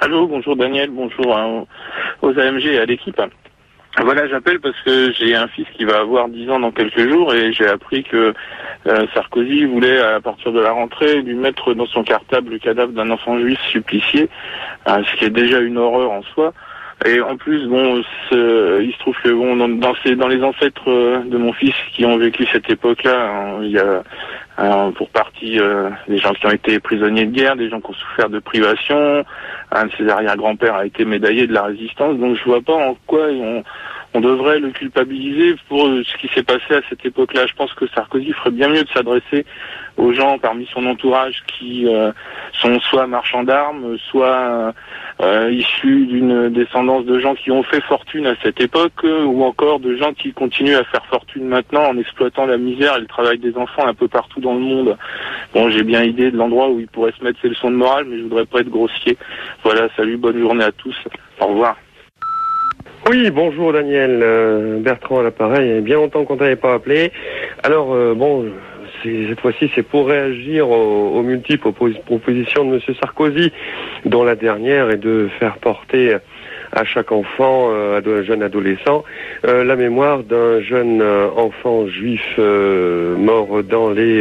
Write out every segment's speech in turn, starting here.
Allô, bonjour Daniel, bonjour aux AMG et à l'équipe. Voilà, j'appelle parce que j'ai un fils qui va avoir 10 ans dans quelques jours et j'ai appris que Sarkozy voulait, à partir de la rentrée, lui mettre dans son cartable le cadavre d'un enfant juif supplicié, ce qui est déjà une horreur en soi. Et en plus, bon, il se trouve que bon, dans les ancêtres de mon fils qui ont vécu cette époque-là, il y a pour partie des gens qui ont été prisonniers de guerre, des gens qui ont souffert de privation. Un de ses arrière-grands-pères a été médaillé de la résistance, donc je vois pas en quoi on devrait le culpabiliser pour ce qui s'est passé à cette époque-là. Je pense que Sarkozy ferait bien mieux de s'adresser aux gens parmi son entourage qui sont soit marchands d'armes, soit issus d'une descendance de gens qui ont fait fortune à cette époque, ou encore de gens qui continuent à faire fortune maintenant en exploitant la misère et le travail des enfants un peu partout dans le monde. Bon, j'ai bien idée de l'endroit où il pourrait se mettre ses leçons de morale, mais je voudrais pas être grossier. Voilà, salut, bonne journée à tous. Au revoir. Oui, bonjour Daniel, Bertrand à l'appareil, il y a bien longtemps qu'on t'avait pas appelé. Alors, cette fois-ci c'est pour réagir aux multiples propositions de M. Sarkozy, dont la dernière est de faire porter à chaque enfant, jeune adolescent, la mémoire d'un jeune enfant juif mort dans les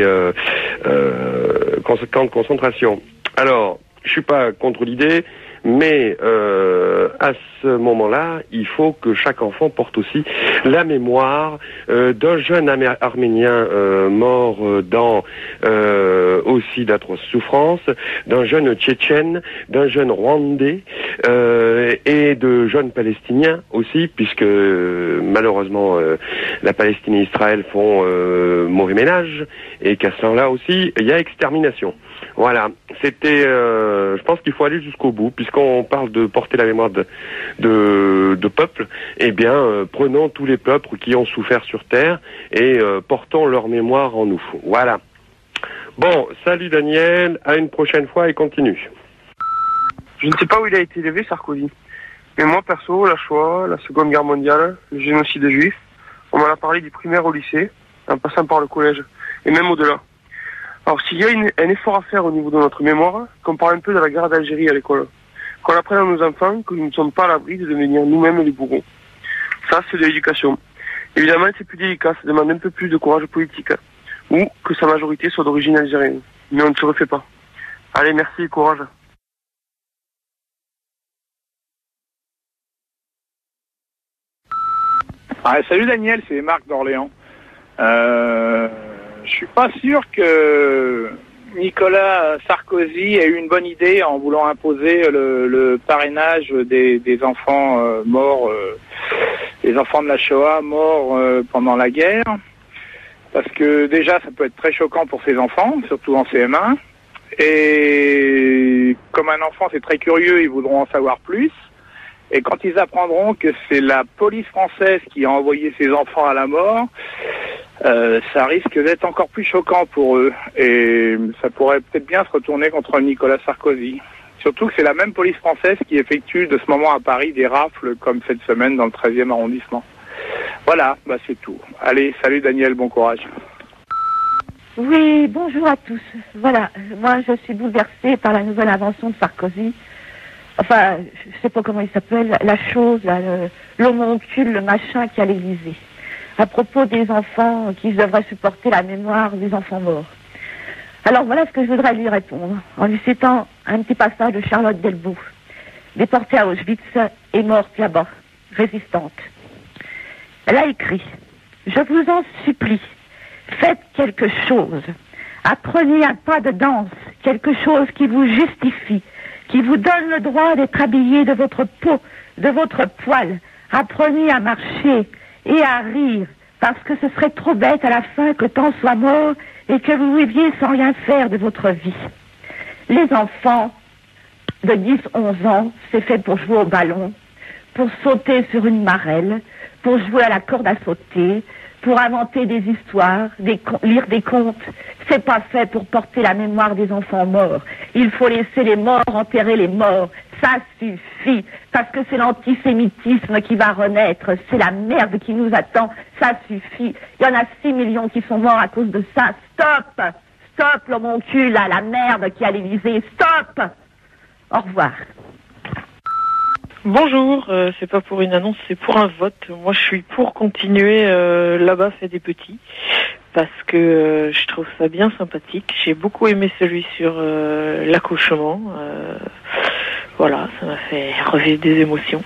camps de concentration. Alors, je suis pas contre l'idée, mais à ce moment-là, il faut que chaque enfant porte aussi la mémoire d'un jeune arménien mort dans aussi d'atroces souffrances, d'un jeune tchétchène, d'un jeune rwandais et de jeunes palestiniens aussi, puisque malheureusement la Palestine et Israël font mauvais ménage et qu'à ce temps-là aussi, il y a extermination. Voilà, c'était, je pense qu'il faut aller jusqu'au bout, puisqu'on parle de porter la mémoire de peuples. Eh bien, prenons tous les peuples qui ont souffert sur Terre et portons leur mémoire en nous. Voilà. Bon, salut Daniel, à une prochaine fois et continue. Je ne sais pas où il a été élevé, Sarkozy. Mais moi, perso, la Shoah, la Seconde Guerre mondiale, le génocide des Juifs, on m'en a parlé du primaire au lycée, en passant par le collège, et même au-delà. Alors s'il y a un effort à faire au niveau de notre mémoire, qu'on parle un peu de la guerre d'Algérie à l'école, qu'on apprenne à nos enfants que nous ne sommes pas à l'abri de devenir nous-mêmes les bourreaux. Ça, c'est de l'éducation. Évidemment, c'est plus délicat, ça demande un peu plus de courage politique, ou que sa majorité soit d'origine algérienne. Mais on ne se refait pas. Allez, merci et courage. Salut Daniel, c'est Marc d'Orléans. Je suis pas sûr que Nicolas Sarkozy ait eu une bonne idée en voulant imposer le parrainage des enfants morts, les enfants de la Shoah morts pendant la guerre. Parce que déjà, ça peut être très choquant pour ces enfants, surtout en CM1. Et comme un enfant, c'est très curieux, ils voudront en savoir plus. Et quand ils apprendront que c'est la police française qui a envoyé ces enfants à la mort, ça risque d'être encore plus choquant pour eux. Et ça pourrait peut-être bien se retourner contre Nicolas Sarkozy. Surtout que c'est la même police française qui effectue de ce moment à Paris des rafles comme cette semaine dans le 13e arrondissement. Voilà, c'est tout. Allez, salut Daniel, bon courage. Oui, bonjour à tous. Voilà, moi je suis bouleversée par la nouvelle invention de Sarkozy. Enfin, je sais pas comment il s'appelle, la chose, l'homoncule, le machin qui est à l'Élysée. À propos des enfants qui devraient supporter la mémoire des enfants morts. Alors voilà ce que je voudrais lui répondre, en lui citant un petit passage de Charlotte Delbos, déportée à Auschwitz et morte là-bas, résistante. Elle a écrit « Je vous en supplie, faites quelque chose. Apprenez un pas de danse, quelque chose qui vous justifie, qui vous donne le droit d'être habillé de votre peau, de votre poil. Apprenez à marcher et à rire, parce que ce serait trop bête à la fin que tant soit mort et que vous viviez sans rien faire de votre vie. Les enfants de 10-11 ans, c'est fait pour jouer au ballon, pour sauter sur une marelle, pour jouer à la corde à sauter, pour inventer des histoires, lire des contes. C'est pas fait pour porter la mémoire des enfants morts. Il faut laisser les morts enterrer les morts. Ça suffit, parce que c'est l'antisémitisme qui va renaître. C'est la merde qui nous attend. Ça suffit. Il y en a 6 millions qui sont morts à cause de ça. Stop! Stop, l'homoncule, là, la merde qui est à l'Élysée. Stop! Au revoir. Bonjour, c'est pas pour une annonce, c'est pour un vote. Moi, je suis pour continuer Là-bas fait des petits, parce que je trouve ça bien sympathique. J'ai beaucoup aimé celui sur l'accouchement. Voilà, ça m'a fait revivre des émotions.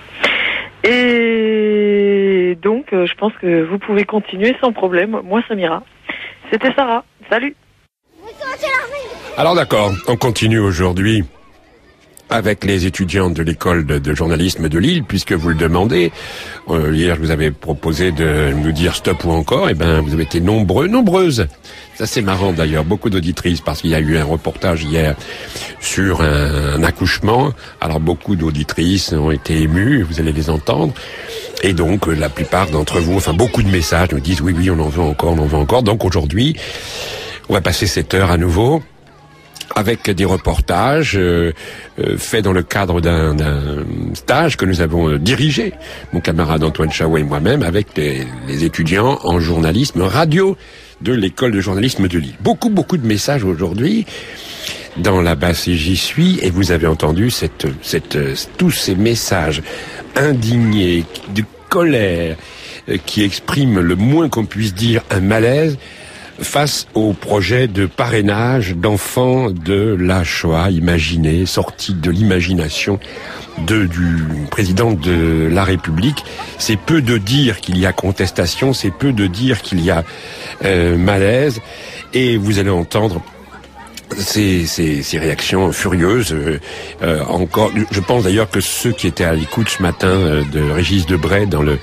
Et donc, je pense que vous pouvez continuer sans problème. Moi, ça m'ira. C'était Sarah. Salut. Alors d'accord, on continue aujourd'hui avec les étudiants de l'école de journalisme de Lille, puisque vous le demandez. Hier, je vous avais proposé de nous dire stop ou encore. Eh ben, vous avez été nombreuses. Ça, c'est marrant d'ailleurs, beaucoup d'auditrices, parce qu'il y a eu un reportage hier sur un accouchement. Alors, beaucoup d'auditrices ont été émues, vous allez les entendre. Et donc, la plupart d'entre vous, enfin, beaucoup de messages nous disent oui, on en veut encore. Donc, aujourd'hui, on va passer cette heure à nouveau avec des reportages faits dans le cadre d'un stage que nous avons dirigé, mon camarade Antoine Chaouet et moi-même, avec les étudiants en journalisme radio de l'école de journalisme de Lille. Beaucoup de messages aujourd'hui dans la basse et j'y suis, et vous avez entendu tous ces messages indignés, de colère, qui expriment le moins qu'on puisse dire un malaise face au projet de parrainage d'enfants de la Shoah, imaginé, sorti de l'imagination du président de la République. C'est peu de dire qu'il y a contestation, c'est peu de dire qu'il y a malaise, et vous allez entendre ces réactions furieuses. Encore, je pense d'ailleurs que ceux qui étaient à l'écoute ce matin de Régis Debray dans le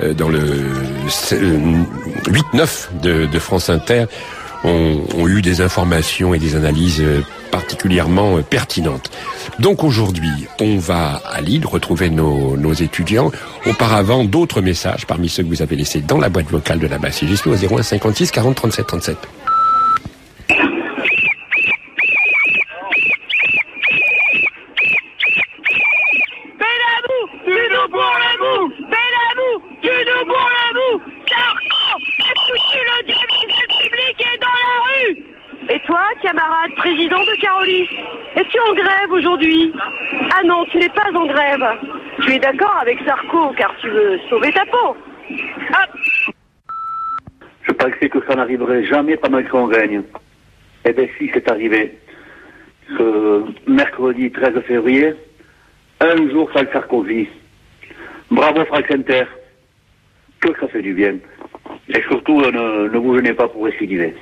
8-9 de France Inter ont eu des informations et des analyses particulièrement pertinentes. Donc aujourd'hui, on va à Lille retrouver nos étudiants. Auparavant, d'autres messages parmi ceux que vous avez laissés dans la boîte vocale de la basse au 01 56 40 37 37. Camarade président de Carolis, es-tu en grève aujourd'hui? Ah non, tu n'es pas en grève. Tu es d'accord avec Sarko car tu veux sauver ta peau. Hop. Je pensais que ça n'arriverait jamais pendant qu'on gagne. Eh bien si, c'est arrivé. Ce mercredi 13 février, un jour sans Sarkozy. Bravo Franck Inter. Que ça fait du bien. Et surtout, ne vous gênez pas pour récidiver.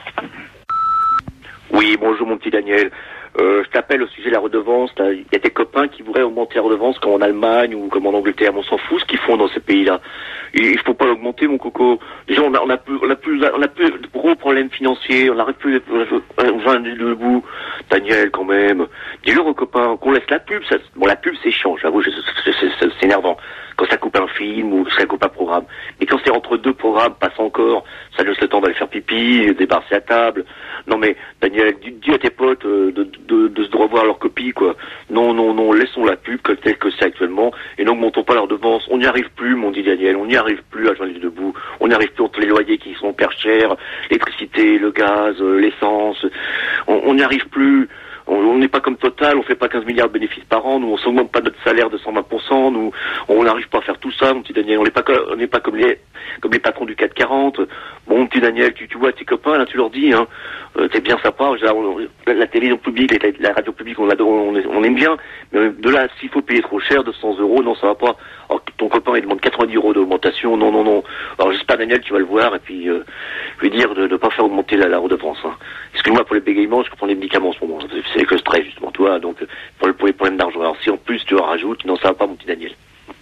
Oui, bonjour mon petit Daniel. Je t'appelle au sujet de la redevance. Il y a des copains qui voudraient augmenter la redevance comme en Allemagne ou comme en Angleterre. On s'en fout ce qu'ils font dans ces pays-là. Il faut pas l'augmenter, mon coco. Déjà, on a plus de gros problèmes financiers. On n'arrête plus de bout. Daniel, quand même. Dis-le aux copains qu'on laisse la pub. La pub, c'est chiant. J'avoue, c'est énervant. Quand ça coupe un film ou ça coupe un programme. Mais quand c'est entre deux programmes, passe encore. Ça laisse le temps d'aller faire pipi, débarrasser la table. Non mais, Daniel, dis à tes potes de se revoir leur copie, quoi. Non, laissons la pub telle que c'est actuellement et n'augmentons pas leur redevance. On n'y arrive plus, mon dit Daniel, on n'y arrive plus à joindre les deux bouts. On n'y arrive plus entre les loyers qui sont hyper chers, l'électricité, le gaz, l'essence. On n'y arrive plus. On n'est pas comme Total, on fait pas 15 milliards de bénéfices par an, nous on s'augmente pas notre salaire de 120%, nous on n'arrive pas à faire tout ça, mon petit Daniel, on n'est pas comme les patrons du 440. Bon, mon petit Daniel, tu vois tes copains là, tu leur dis, hein, t'es bien sympa, la télévision publique, la radio publique, on aime bien, mais de là, s'il faut payer trop cher, 200 €, non, ça va pas. Alors, ton copain il demande 90 € d'augmentation, non. Alors j'espère Daniel, tu vas le voir et puis lui dire de ne pas faire augmenter la redevance. Hein. Excuse-moi pour les bégaiements, je prends des médicaments en ce moment. C'est que le stress justement, toi, donc pour les problèmes d'argent. Alors si en plus tu en rajoutes, non, ça va pas, mon petit Daniel.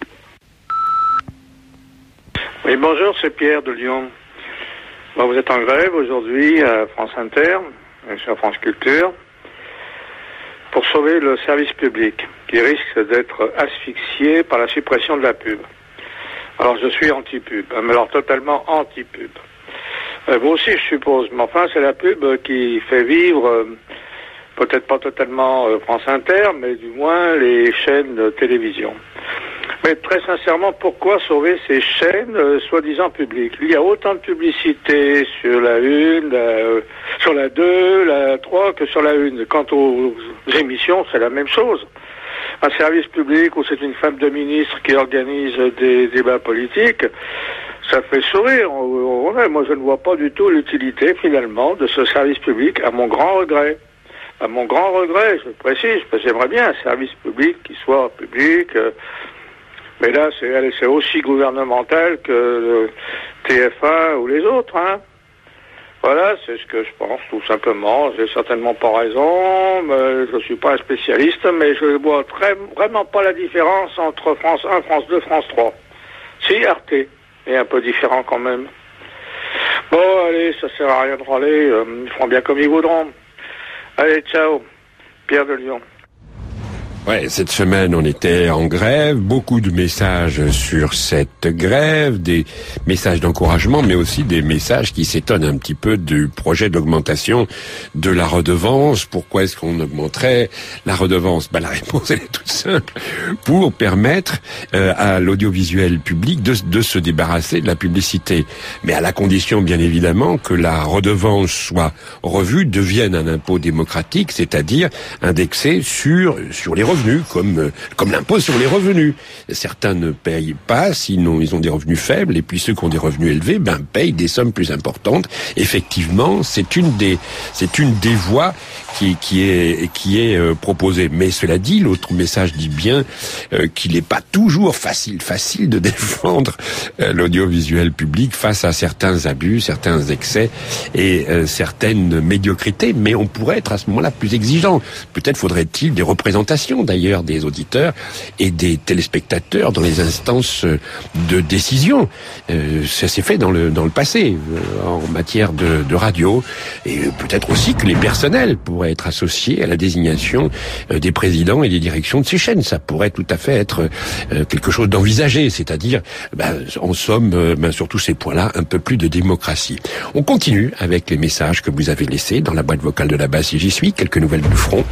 Oui, bonjour, c'est Pierre de Lyon. Bon, vous êtes en grève aujourd'hui à France Inter, sur France Culture, pour sauver le service public, qui risque d'être asphyxié par la suppression de la pub. Alors je suis anti-pub, mais alors totalement anti-pub. Vous aussi, je suppose, mais enfin c'est la pub qui fait vivre, peut-être pas totalement France Inter, mais du moins les chaînes de télévision. Mais très sincèrement, pourquoi sauver ces chaînes soi-disant publiques? Il y a autant de publicité sur la 1, sur la 2, la 3 que sur la 1. Quant aux émissions, c'est la même chose. un service public où c'est une femme de ministre qui organise des débats politiques, ça fait sourire. Moi, je ne vois pas du tout l'utilité, finalement, de ce service public, à mon grand regret. À mon grand regret, je précise, parce que j'aimerais bien un service public qui soit public, mais là, c'est aussi gouvernemental que le TF1 ou les autres, hein. Voilà, c'est ce que je pense, tout simplement. J'ai certainement pas raison, mais je suis pas un spécialiste, mais je vois vraiment pas la différence entre France 1, France 2, France 3. Si, Arte est un peu différent quand même. Bon, allez, ça sert à rien de râler, ils feront bien comme ils voudront. Allez, ciao, Pierre de Lyon. Ouais, cette semaine, on était en grève, beaucoup de messages sur cette grève, des messages d'encouragement, mais aussi des messages qui s'étonnent un petit peu du projet d'augmentation de la redevance. Pourquoi est-ce qu'on augmenterait la redevance? La réponse, elle est toute simple. Pour permettre à l'audiovisuel public de se débarrasser de la publicité. Mais à la condition, bien évidemment, que la redevance soit revue, devienne un impôt démocratique, c'est-à-dire indexé sur les revenus, comme l'impôt sur les revenus. Certains ne payent pas, sinon ils ont des revenus faibles, et puis ceux qui ont des revenus élevés, payent des sommes plus importantes. Effectivement, c'est une des voies qui est proposée. Mais cela dit, l'autre message dit bien qu'il n'est pas toujours facile de défendre l'audiovisuel public face à certains abus, certains excès et certaines médiocrités. Mais on pourrait être à ce moment-là plus exigeant. Peut-être faudrait-il des représentations d'ailleurs des auditeurs et des téléspectateurs dans les instances de décision. Ça s'est fait dans le passé en matière de radio, et peut-être aussi que les personnels pourraient être associés à la désignation des présidents et des directions de ces chaînes. Ça pourrait tout à fait être quelque chose d'envisagé, c'est-à-dire en somme sur tous ces points-là un peu plus de démocratie. On continue avec les messages que vous avez laissés dans la boîte vocale de là-bas si j'y suis. Quelques nouvelles du front.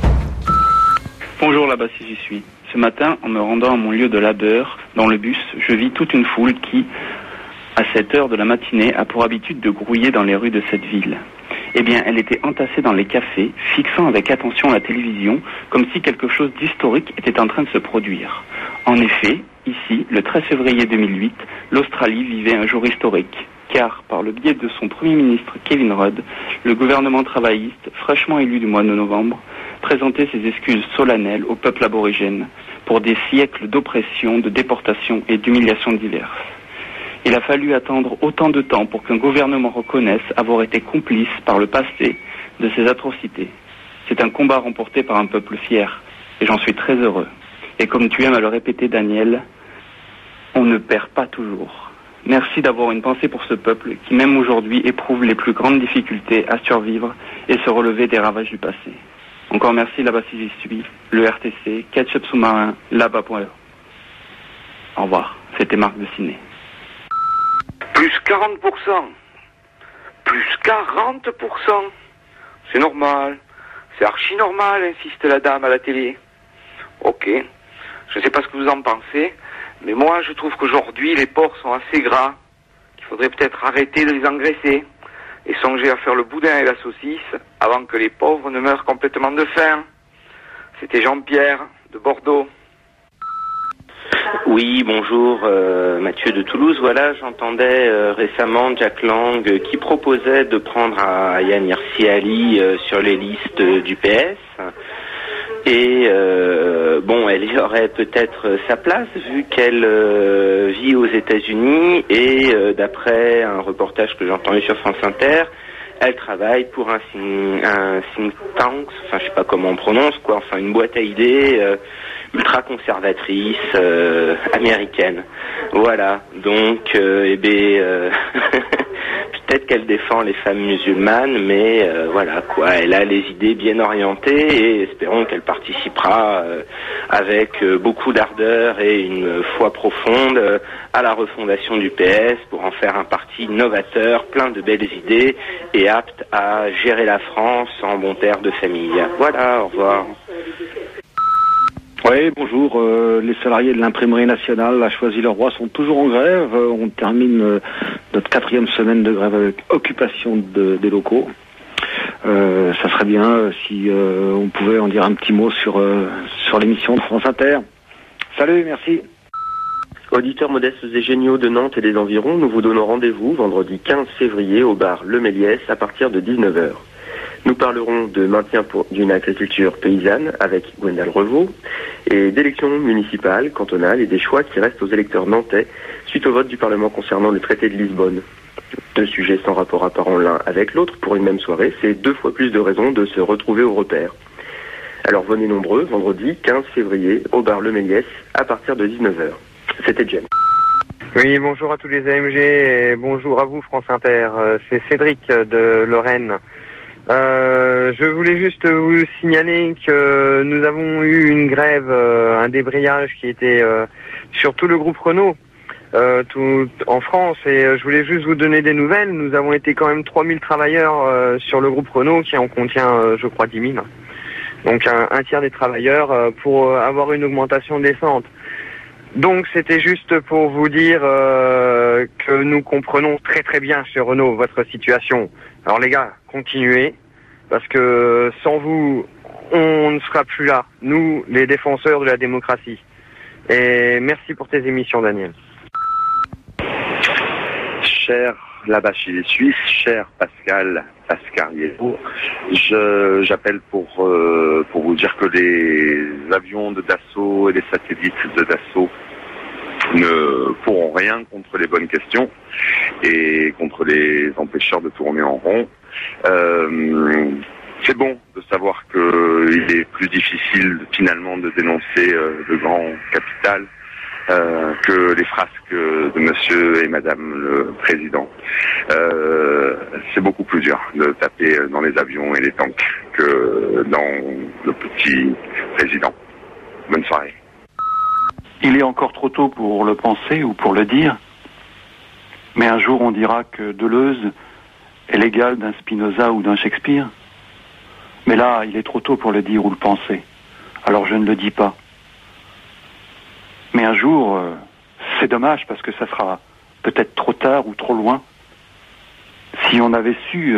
Bonjour là-bas si j'y suis. Ce matin, en me rendant à mon lieu de labeur, dans le bus, je vis toute une foule qui, à cette heure de la matinée, a pour habitude de grouiller dans les rues de cette ville. Eh bien, elle était entassée dans les cafés, fixant avec attention la télévision, comme si quelque chose d'historique était en train de se produire. En effet, ici, le 13 février 2008, l'Australie vivait un jour historique. Car, par le biais de son Premier ministre Kevin Rudd, le gouvernement travailliste, fraîchement élu du mois de novembre, présentait ses excuses solennelles au peuple aborigène pour des siècles d'oppression, de déportation et d'humiliations diverses. Il a fallu attendre autant de temps pour qu'un gouvernement reconnaisse avoir été complice par le passé de ces atrocités. C'est un combat remporté par un peuple fier, et j'en suis très heureux. Et comme tu aimes à le répéter, Daniel, on ne perd pas toujours. Merci d'avoir une pensée pour ce peuple qui, même aujourd'hui, éprouve les plus grandes difficultés à survivre et se relever des ravages du passé. Encore merci là-bas si j'y suis, le RTC, Ketchup Sous-Marin, là-bas.e. Au revoir, c'était Marc de Ciné. Plus 40%. Plus 40%. C'est normal. C'est archi normal, insiste la dame à la télé. Ok. Je ne sais pas ce que vous en pensez, mais moi je trouve qu'aujourd'hui les porcs sont assez gras. Il faudrait peut-être arrêter de les engraisser et songer à faire le boudin et la saucisse avant que les pauvres ne meurent complètement de faim. C'était Jean-Pierre de Bordeaux. Oui, bonjour, Mathieu de Toulouse. Voilà, j'entendais récemment Jack Lang qui proposait de prendre Ayaan Hirsi Ali sur les listes du PS. Et elle y aurait peut-être sa place vu qu'elle vit aux États-Unis et d'après un reportage que j'ai entendu sur France Inter, elle travaille pour un think tank, je sais pas comment on prononce une boîte à idées ultra conservatrice américaine. Voilà, donc peut-être qu'elle défend les femmes musulmanes, mais elle a les idées bien orientées et espérons qu'elle participera avec beaucoup d'ardeur et une foi profonde à la refondation du PS pour en faire un parti novateur, plein de belles idées et apte à gérer la France en bon père de famille. Voilà, au revoir. Oui, bonjour. Les salariés de l'imprimerie nationale à Choisy-le-Roi sont toujours en grève. On termine notre 4e semaine de grève avec occupation des locaux. Ça serait bien si on pouvait en dire un petit mot sur l'émission de France Inter. Salut, merci. Auditeurs modestes et géniaux de Nantes et des environs, nous vous donnons rendez-vous vendredi 15 février au bar Le Méliès à partir de 19h. Nous parlerons de maintien d'une agriculture paysanne avec Gwendal Revaux et d'élections municipales, cantonales et des choix qui restent aux électeurs nantais suite au vote du Parlement concernant le traité de Lisbonne. 2 sujets sans rapport apparent l'un avec l'autre pour une même soirée, c'est 2 fois plus de raisons de se retrouver au repère. Alors venez nombreux, vendredi 15 février au bar Le Méliès à partir de 19h. C'était James. Oui, bonjour à tous les AMG et bonjour à vous France Inter. C'est Cédric de Lorraine. Je voulais juste vous signaler que nous avons eu une grève, un débrayage qui était sur tout le groupe Renault tout en France et je voulais juste vous donner des nouvelles. Nous avons été quand même 3000 travailleurs sur le groupe Renault qui en contient je crois 10 000. Donc un tiers des travailleurs pour avoir une augmentation décente. Donc c'était juste pour vous dire que nous comprenons très très bien chez Renault votre situation. Alors les gars, continuez, parce que sans vous, on ne sera plus là, nous, les défenseurs de la démocratie. Et merci pour tes émissions, Daniel. Cher là-bas chez les Suisses, cher Pascal Pascariello, j'appelle pour vous dire que les avions de Dassault et les satellites de Dassault ne pourront rien contre les bonnes questions et contre les empêcheurs de tourner en rond. C'est bon de savoir qu'il est plus difficile finalement de dénoncer le grand capital que les frasques de monsieur et madame le président. C'est beaucoup plus dur de taper dans les avions et les tanks que dans le petit président. Bonne soirée. Il est encore trop tôt pour le penser ou pour le dire, mais un jour on dira que Deleuze est l'égal d'un Spinoza ou d'un Shakespeare. Mais là, il est trop tôt pour le dire ou le penser, alors je ne le dis pas. Mais un jour, c'est dommage parce que ça sera peut-être trop tard ou trop loin. Si on avait su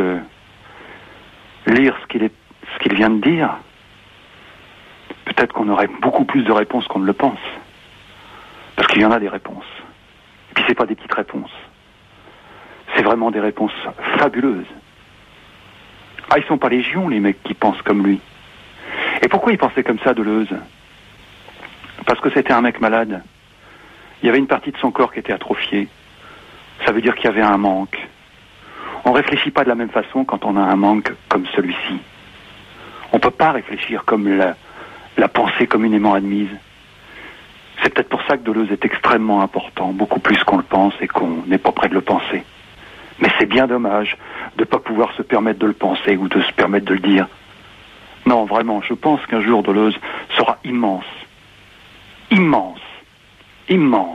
lire ce qu'il vient de dire, peut-être qu'on aurait beaucoup plus de réponses qu'on ne le pense. Parce qu'il y en a des réponses. Et puis c'est pas des petites réponses. C'est vraiment des réponses fabuleuses. Ah, ils sont pas légion, les mecs qui pensent comme lui. Et pourquoi il pensait comme ça, Deleuze ? Parce que c'était un mec malade. Il y avait une partie de son corps qui était atrophiée. Ça veut dire qu'il y avait un manque. On réfléchit pas de la même façon quand on a un manque comme celui-ci. On peut pas réfléchir comme la pensée communément admise. C'est peut-être pour ça que Deleuze est extrêmement important, beaucoup plus qu'on le pense et qu'on n'est pas près de le penser. Mais c'est bien dommage de ne pas pouvoir se permettre de le penser ou de se permettre de le dire. Non, vraiment, je pense qu'un jour Deleuze sera immense. Immense. Immense.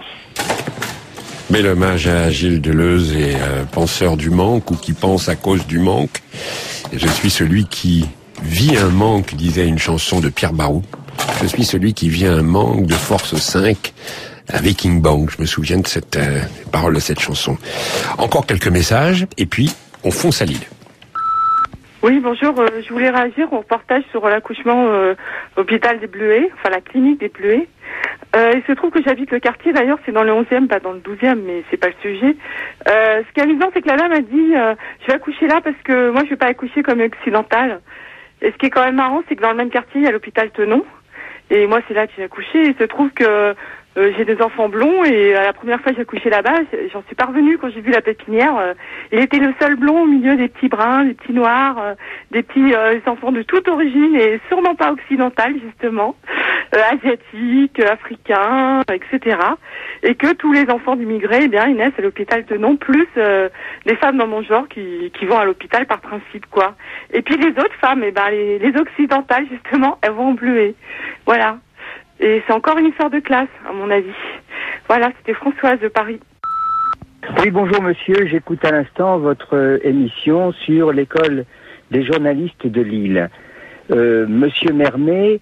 Bel hommage à Gilles Deleuze et penseur du manque ou qui pense à cause du manque. Je suis celui qui vit un manque, disait une chanson de Pierre Barou. Je suis celui qui vit un manque de force 5 à Viking Bang. Je me souviens de cette parole de cette chanson. Encore quelques messages et puis on fonce à Lille. Oui, bonjour. Je voulais réagir au reportage sur l'accouchement hôpital des Bleuets, enfin la clinique des Bleuets. Il se trouve que j'habite le quartier, d'ailleurs, c'est dans le 11e, pas dans le 12e, mais c'est pas le sujet. Ce qui est amusant, c'est que la dame a dit je vais accoucher là parce que moi je vais pas accoucher comme occidentale. Et ce qui est quand même marrant, c'est que dans le même quartier, il y a l'hôpital Tenon. Et moi, c'est là que j'ai accouché. Il se trouve que j'ai des enfants blonds et la première fois que j'ai accouché là-bas, j'en suis parvenue quand j'ai vu la pépinière. Il était le seul blond au milieu des petits bruns, des petits noirs, des petits enfants de toute origine et sûrement pas occidentales, justement, asiatiques, africains, etc. Et que tous les enfants d'immigrés, eh bien, ils naissent à l'hôpital Tenon, plus les femmes dans mon genre qui vont à l'hôpital par principe, quoi. Et puis les autres femmes, eh ben, les occidentales, justement, elles vont au Bleuet. Voilà. Et c'est encore une histoire de classe, à mon avis. Voilà, c'était Françoise de Paris. Oui, bonjour monsieur, j'écoute à l'instant votre émission sur l'école des journalistes de Lille. Monsieur Mermet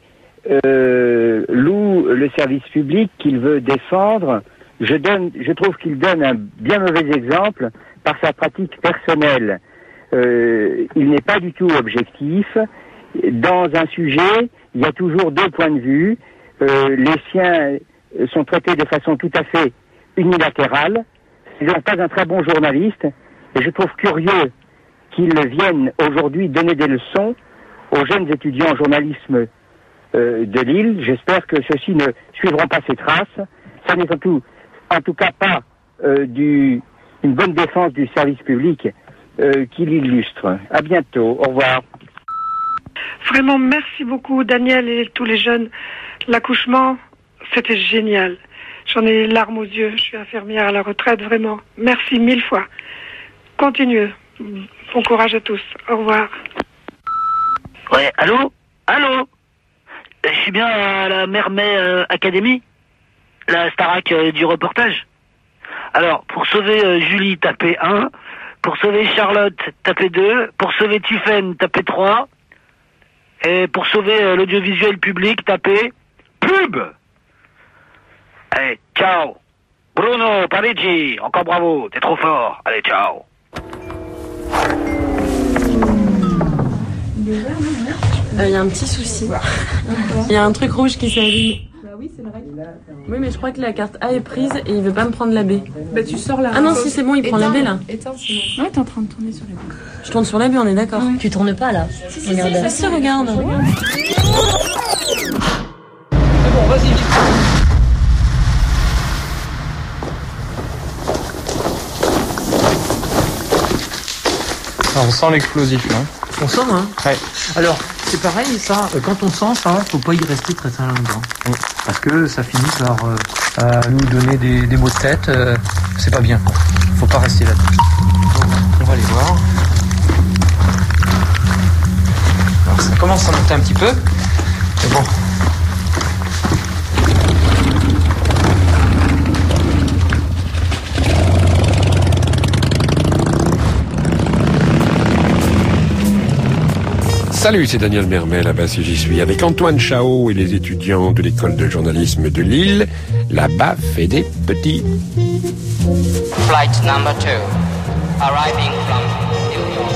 loue le service public qu'il veut défendre. Je trouve qu'il donne un bien mauvais exemple par sa pratique personnelle. il n'est pas du tout objectif. Dans un sujet, il y a toujours deux points de vue. Les siens sont traités de façon tout à fait unilatérale. Ils n'ont pas un très bon journaliste. Et je trouve curieux qu'ils viennent aujourd'hui donner des leçons aux jeunes étudiants en journalisme de Lille. J'espère que ceux-ci ne suivront pas ces traces. Ça n'est en tout cas pas une bonne défense du service public qui l'illustre. À bientôt. Au revoir. Vraiment, merci beaucoup, Daniel et tous les jeunes. L'accouchement, c'était génial. J'en ai les larmes aux yeux. Je suis infirmière à la retraite, vraiment. Merci 1000 fois. Continuez. Bon courage à tous. Au revoir. Ouais, allô? Je suis bien à la Mermet Academy, la Starac du reportage. Alors, pour sauver Julie, tapez 1. Pour sauver Charlotte, tapez 2. Pour sauver Tiffaine, tapez 3. Et pour sauver l'audiovisuel public, tapez pub. Allez, ciao. Bruno, Parigi, encore bravo, t'es trop fort. Allez, ciao. Il y a un petit souci. Il y a un truc rouge qui s'allume. Bah oui, c'est vrai. Oui, mais je crois que la carte A est prise et il veut pas me prendre la B. Bah tu sors là. Ah non, si c'est bon, il prend la B là. Éteins, c'est bon. Ouais, t'es en train de tourner sur la B. Je tourne sur la B, on est d'accord. Oui. Tu tournes pas là. Si, regarde. Si, regarde. C'est bon, vas-y, vite. On sent l'explosif là. On sent, hein? Ouais. Alors, c'est pareil, ça, quand on sent ça, faut pas y rester très très longtemps. Parce que ça finit par nous donner des maux de tête. C'est pas bien. Faut pas rester là-dessus. Donc, on va aller voir. Alors, ça commence à monter un petit peu. Mais bon. Salut, c'est Daniel Mermet, là-bas si j'y suis, avec Antoine Chao et les étudiants de l'école de journalisme de Lille. Là-bas fait des petits. Flight number 2, arriving from New York.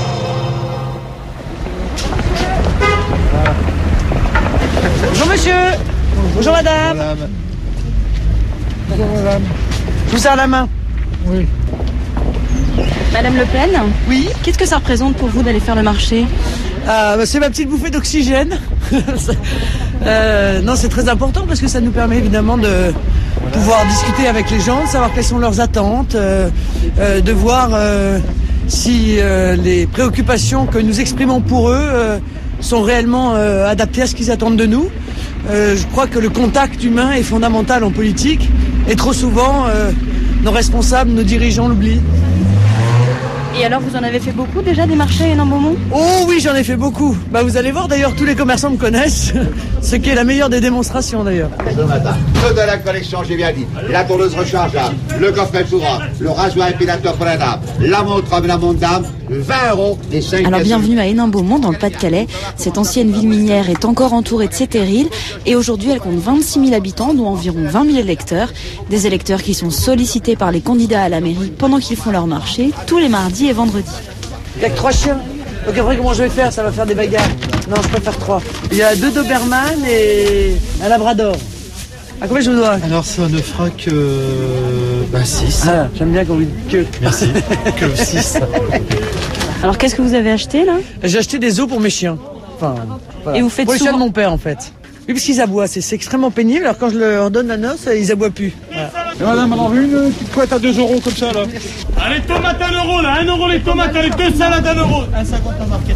Bonjour monsieur. Bonjour madame. Bonjour madame. Je vous serre la main. Oui. Madame Le Pen? Oui. Qu'est-ce que ça représente pour vous d'aller faire le marché? C'est ma petite bouffée d'oxygène. Non, c'est très important parce que ça nous permet évidemment de pouvoir discuter avec les gens, de savoir quelles sont leurs attentes, de voir si les préoccupations que nous exprimons pour eux sont réellement adaptées à ce qu'ils attendent de nous. Je crois que le contact humain est fondamental en politique et trop souvent nos responsables, nos dirigeants l'oublient. Et alors, vous en avez fait beaucoup déjà des marchés à Hénin-Beaumont? Oh oui, j'en ai fait beaucoup. Bah, vous allez voir d'ailleurs, tous les commerçants me connaissent, ce qui est la meilleure des démonstrations d'ailleurs. Ce matin, ceux de la collection, j'ai bien dit, la tondeuse rechargeable, le coffret Toura, le rasoir épilateur prenable, la montre homme, la montre dame, 20 €, les 5 Alors bienvenue à Hénin-Beaumont dans le Pas-de-Calais. Cette ancienne ville minière est encore entourée de ses terrils et aujourd'hui elle compte 26 000 habitants dont environ 20 000 électeurs. Des électeurs qui sont sollicités par les candidats à la mairie pendant qu'ils font leur marché tous les mardis et vendredis. Il n'y a que 3 chiens. Donc après comment je vais faire? Ça va faire des bagarres. Non, je préfère 3. Il y a 2 Doberman et un Labrador. À combien je vous dois? Alors ça ne fera que 6. Ah, j'aime bien qu'on vous dise que. Merci. Que 6. Alors qu'est-ce que vous avez acheté là? J'ai acheté des os pour mes chiens. Enfin, voilà. Et vous faites pour les chiens souvent... de mon père en fait. Oui, parce qu'ils aboient, c'est extrêmement pénible. Alors quand je leur donne la noce, ils aboient plus. Voilà. Et madame, alors une petite couette à 2 € comme ça là. Allez, tomates à 1 € là, 1 € les tomates, allez, 2 salades à 1 €. 1,50 la marquette.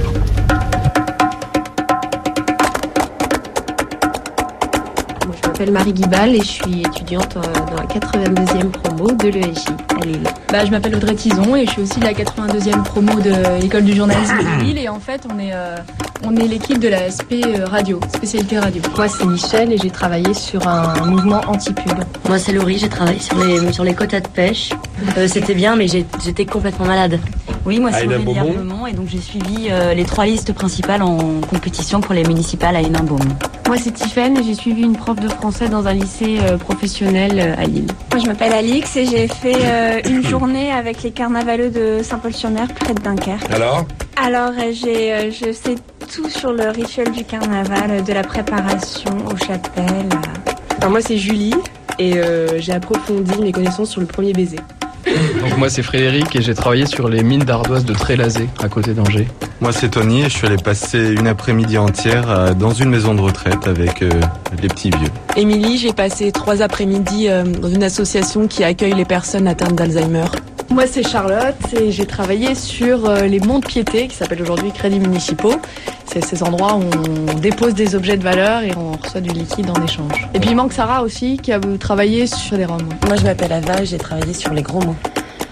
Je m'appelle Marie Guibal et je suis étudiante dans la 82e promo de l'ESJ à Lille. Je m'appelle Audrey Tison et je suis aussi de la 82e promo de l'école du journalisme de Lille et en fait on est l'équipe de la SP radio, spécialité radio. Moi c'est Michel et j'ai travaillé sur un mouvement anti-pub. Moi c'est Laurie, j'ai travaillé sur les quotas de pêche. C'était bien mais j'étais complètement malade. Oui, moi c'est Aurélie Armement et donc j'ai suivi les 3 listes principales en compétition pour les municipales à Hénin-Beaumont. Moi c'est Tiffaine et j'ai suivi une prof de français dans un lycée professionnel à Lille. Moi je m'appelle Alix et j'ai fait une journée avec les carnavaleux de Saint-Paul-sur-Mer, près de Dunkerque. Alors, je sais tout sur le rituel du carnaval, de la préparation aux chapelles. Alors moi, c'est Julie et j'ai approfondi mes connaissances sur le premier baiser. Donc moi c'est Frédéric et j'ai travaillé sur les mines d'ardoise de Trélazé à côté d'Angers. Moi c'est Tony et je suis allé passer une après-midi entière dans une maison de retraite avec les petits vieux. Émilie, j'ai passé 3 après-midi dans une association qui accueille les personnes atteintes d'Alzheimer. Moi c'est Charlotte et j'ai travaillé sur les monts de piété qui s'appellent aujourd'hui crédits municipaux. C'est ces endroits où on dépose des objets de valeur et on reçoit du liquide en échange. Et puis il manque Sarah aussi qui a travaillé sur les Roms. Moi je m'appelle Ava et j'ai travaillé sur les gros mots.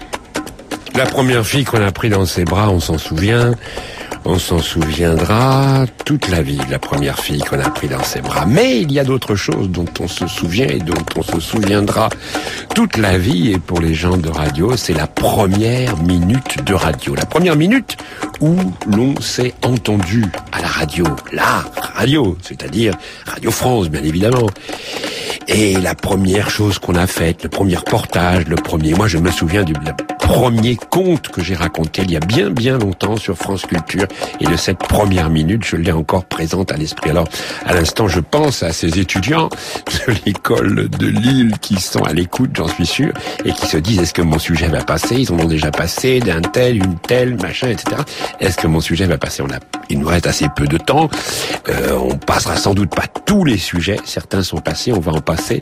la première fille qu'on a pris dans ses bras, on s'en souvient. On s'en souviendra toute la vie, la première fille qu'on a pris dans ses bras. Mais il y a d'autres choses dont on se souvient et dont on se souviendra toute la vie. Et pour les gens de radio, c'est la première minute de radio. La première minute où l'on s'est entendu à la radio. La radio, c'est-à-dire Radio France, bien évidemment. Et la première chose qu'on a faite, le premier reportage, moi je me souviens du premier conte que j'ai raconté il y a bien longtemps sur France Culture, et de cette première minute, je l'ai encore présente à l'esprit. Alors, à l'instant, je pense à ces étudiants de l'école de Lille qui sont à l'écoute, j'en suis sûr, et qui se disent, est-ce que mon sujet va passer? Ils en ont déjà passé, d'un tel, une telle, machin, etc. Est-ce que mon sujet va passer? Il nous reste assez peu de temps. On passera sans doute pas tous les sujets. Certains sont passés. On va en passer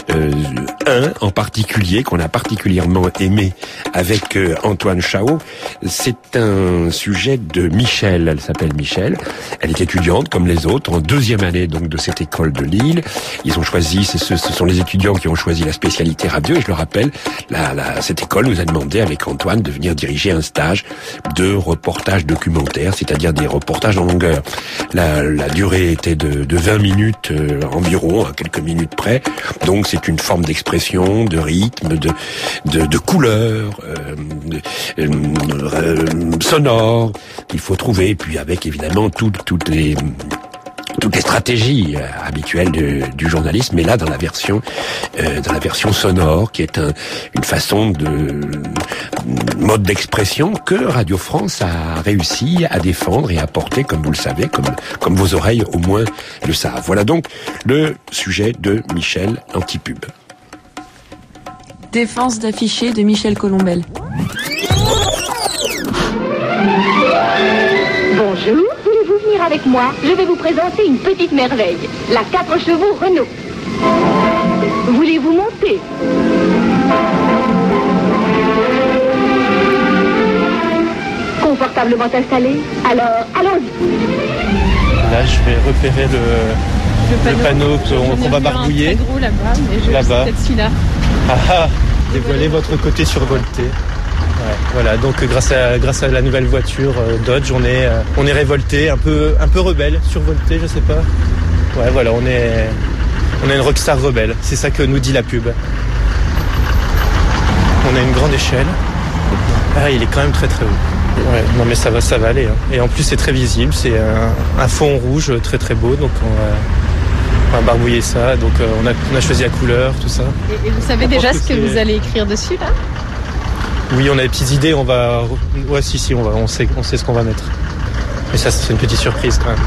un en particulier qu'on a particulièrement aimé avec Antoine Chao. C'est un sujet de Michel. Elle s'appelle Michel. Elle est étudiante comme les autres en deuxième année donc de cette école de Lille. Ils ont choisi, ce sont les étudiants qui ont choisi la spécialité radio. Et je le rappelle, cette école nous a demandé avec Antoine de venir diriger un stage de reportage documentaire, c'est-à-dire des reportages en longueur. La durée était de 20 minutes environ, à quelques minutes près. Donc c'est une forme d'expression, de rythme, de couleur, sonore qu'il faut trouver, puis avec évidemment toutes les stratégies habituelles du journalisme, mais là dans la version sonore, qui est une façon de mode d'expression que Radio France a réussi à défendre et à porter, comme vous le savez, comme vos oreilles au moins le savent. Voilà donc le sujet de Michel Antipub. Défense d'afficher de Michel Colombel. Bonjour, voulez-vous venir avec moi? Je vais vous présenter une petite merveille, la 4 chevaux Renault. Voulez-vous monter? Confortablement installé? Alors, allons-y. Là, je vais repérer le panneau qu'on va barbouiller. Très gros là-bas, mais je vais peut-être celui-là. Ah, dévoilez votre côté survolté. Ouais, voilà, donc grâce à la nouvelle voiture Dodge, on est révolté, un peu rebelle, survolté, je sais pas. Ouais, voilà, on est une rockstar rebelle. C'est ça que nous dit la pub. On a une grande échelle. Ah, il est quand même très très haut. Ouais, non mais ça va aller. Hein. Et en plus c'est très visible, c'est un fond rouge très très beau, donc on va barbouiller ça. Donc on a choisi la couleur, tout ça. Et vous savez déjà ce que vous allez écrire dessus là? Oui, on a des petites idées, on va... Ouais, si, on sait ce qu'on va mettre. Mais ça, c'est une petite surprise quand même.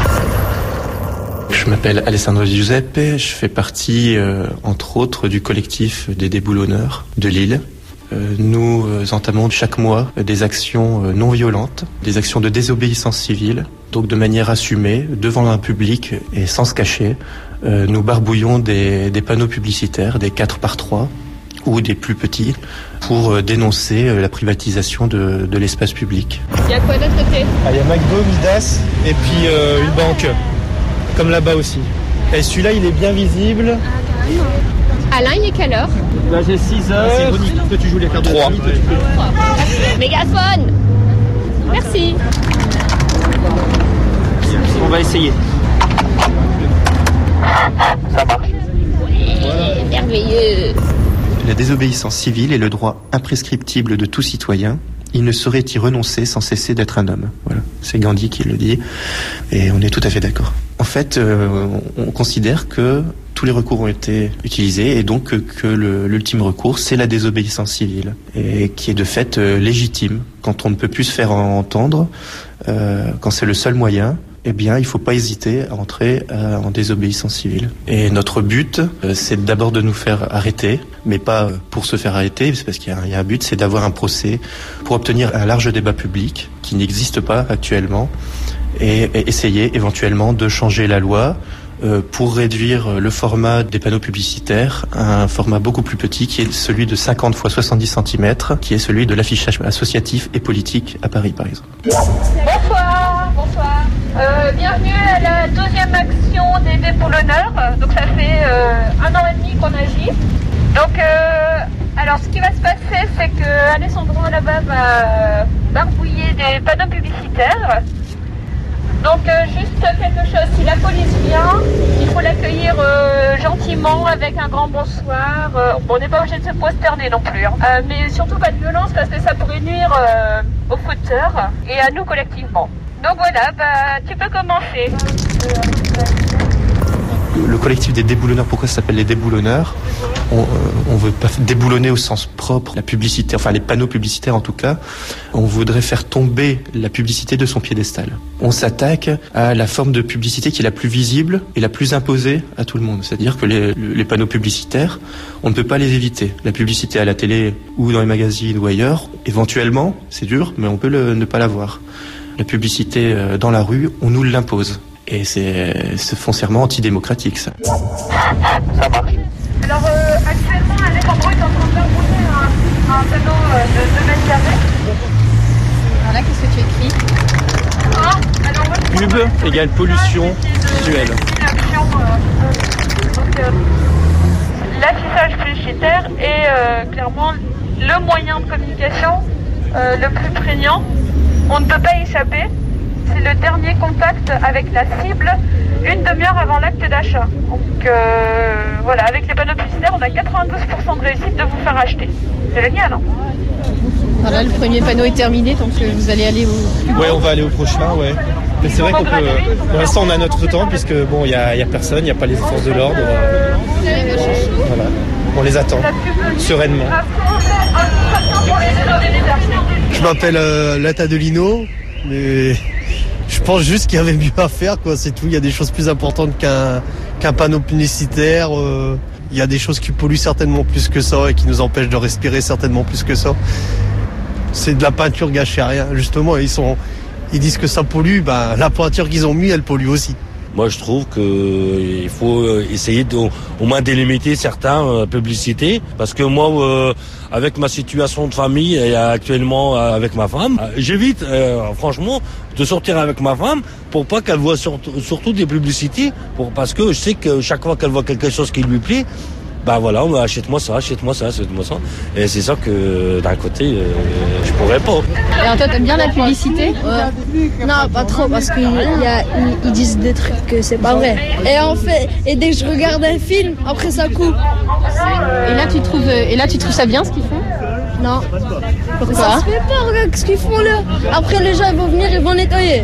Je m'appelle Alessandro Giuseppe, je fais partie, entre autres, du collectif des déboulonneurs de Lille. Nous entamons chaque mois des actions non violentes, des actions de désobéissance civile, donc de manière assumée, devant un public et sans se cacher. Nous barbouillons des panneaux publicitaires, des 4x3, ou des plus petits, pour dénoncer la privatisation de l'espace public. Il y a quoi d'autre côté? Il y a McDo, Midas, et puis une banque, comme là-bas aussi. Et celui-là, il est bien visible. Ah, carrément. Alain, il est quelle heure? Là, j'ai 6 heures. C'est ironique, toi tu joues les cartes de 3. Mégaphone. Merci. On va essayer. Ça marche. Ouais, merveilleux. La désobéissance civile est le droit imprescriptible de tout citoyen. Il ne saurait y renoncer sans cesser d'être un homme. Voilà, c'est Gandhi qui le dit, et on est tout à fait d'accord. En fait, on considère que tous les recours ont été utilisés et donc que l'ultime recours, c'est la désobéissance civile et qui est de fait légitime. Quand on ne peut plus se faire entendre, quand c'est le seul moyen, eh bien, il ne faut pas hésiter à entrer en désobéissance civile. Et notre but, c'est d'abord de nous faire arrêter, mais pas pour se faire arrêter, c'est parce qu'il y a un but, c'est d'avoir un procès pour obtenir un large débat public qui n'existe pas actuellement et essayer éventuellement de changer la loi pour réduire le format des panneaux publicitaires à un format beaucoup plus petit qui est celui de 50 x 70 cm, qui est celui de l'affichage associatif et politique à Paris, par exemple. Bonsoir. Bienvenue à la 2e action des déboulonneurs. Donc ça fait 1 an et demi qu'on agit. Donc alors ce qui va se passer, c'est que Alessandro là-bas va barbouiller des panneaux publicitaires. Donc juste quelque chose, si la police vient, il faut l'accueillir gentiment avec un grand bonsoir. On n'est pas obligé de se prosterner non plus, hein. Mais surtout pas de violence parce que ça pourrait nuire aux fauteurs et à nous collectivement. Donc voilà, tu peux commencer. Le collectif des déboulonneurs, pourquoi ça s'appelle les déboulonneurs ? On veut pas déboulonner au sens propre la publicité, enfin les panneaux publicitaires en tout cas. On voudrait faire tomber la publicité de son piédestal. On s'attaque à la forme de publicité qui est la plus visible et la plus imposée à tout le monde. C'est-à-dire que les panneaux publicitaires, on ne peut pas les éviter. La publicité à la télé ou dans les magazines ou ailleurs, éventuellement, c'est dur, mais on peut ne pas l'avoir. La publicité dans la rue, on nous l'impose. Et c'est foncièrement antidémocratique, ça. Ça marche. Alors, actuellement, Alessandro est en train de barbouiller un panneau de 2 mètres carrés. Voilà, qu'est-ce que tu écris ? Pub égale pollution visuelle. L'affichage publicitaire est clairement le moyen de communication le plus prégnant. On ne peut pas échapper. C'est le dernier contact avec la cible 1 demi-heure avant l'acte d'achat. Donc voilà, avec les panneaux publicitaires, on a 92% de réussite de vous faire acheter. C'est génial, hein ? Voilà, le premier panneau est terminé, donc vous allez aller au... Ouais, on va aller au prochain, ouais. Mais c'est vrai qu'on peut... Pour l'instant, on a notre temps, puisque bon, il y a personne, il n'y a pas les forces de l'ordre. Voilà, on les attend, sereinement. Je m'appelle Latadolino, mais... Je pense juste qu'il y avait mieux à faire, quoi. C'est tout. Il y a des choses plus importantes qu'un panneau publicitaire. Il y a des choses qui polluent certainement plus que ça et qui nous empêchent de respirer certainement plus que ça. C'est de la peinture gâchée à rien. Justement, ils disent que ça pollue. La peinture qu'ils ont mis, elle pollue aussi. Moi, je trouve qu'il faut essayer au moins délimiter certaines publicités. Parce que moi, avec ma situation de famille et actuellement avec ma femme, j'évite, franchement, de sortir avec ma femme pour pas qu'elle voit surtout des publicités. Parce que je sais que chaque fois qu'elle voit quelque chose qui lui plaît, voilà, achète-moi ça. Et c'est ça que d'un côté, je pourrais pas. Et toi, t'aimes bien la publicité ? Non, pas trop, parce qu'ils disent des trucs que c'est pas vrai. Et dès que je regarde un film, après ça coupe. Et là, tu trouves ça bien ce qu'ils font ? Non. Pourquoi ? Ça se fait pas, regarde ce qu'ils font là. Après, les gens ils vont venir, ils vont nettoyer.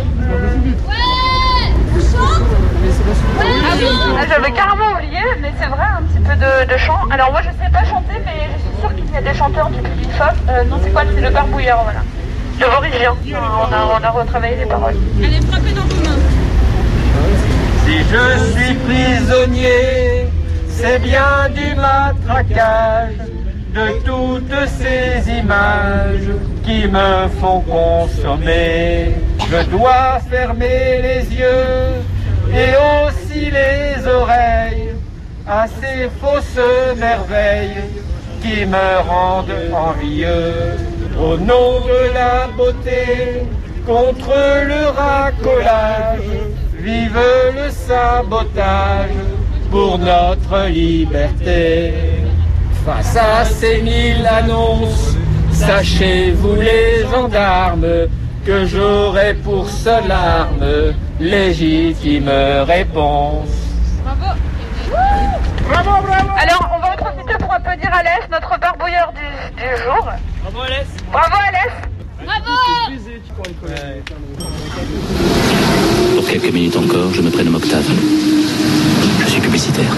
J'avais carrément oublié, mais c'est vrai, un petit peu de chant. Alors moi je sais pas chanter, mais je suis sûre qu'il y a des chanteurs du public pop. Non, c'est quoi ? C'est le barbouilleur, voilà. Le Vorigien. On a retravaillé les paroles. Allez, frappez dans vos mains. Si je suis prisonnier, c'est bien du matraquage de toutes ces images qui me font consommer. Je dois fermer les yeux et aussi les oreilles à ces fausses merveilles qui me rendent envieux. Au nom de la beauté, contre le racolage, vive le sabotage pour notre liberté. Face à ces 1000 annonces, sachez-vous les gendarmes que j'aurai pour seule arme légitime réponse. Bravo. Bravo, bravo. Alors, on va en profiter pour applaudir Alès, notre barbouilleur du jour. Bravo Alès. Bravo Alès. Bravo. Ok. quelques minutes encore, je me prénomme Octave. Je suis publicitaire.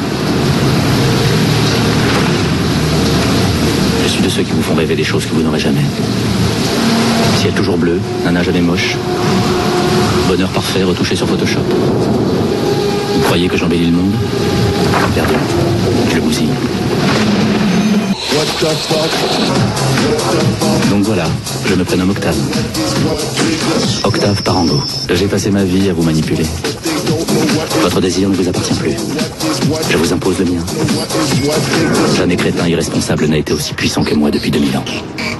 Je suis de ceux qui vous font rêver des choses que vous n'aurez jamais. Ciel toujours bleu, nana jamais moche. Bonheur parfait retouché sur Photoshop. Vous croyez que j'embellis le monde? Perdez, je le bousille. Donc voilà, je me prénomme Octave. Octave Parango. J'ai passé ma vie à vous manipuler. Votre désir ne vous appartient plus. Je vous impose le mien. Jamais crétin irresponsable n'a été aussi puissant que moi depuis 2000 ans.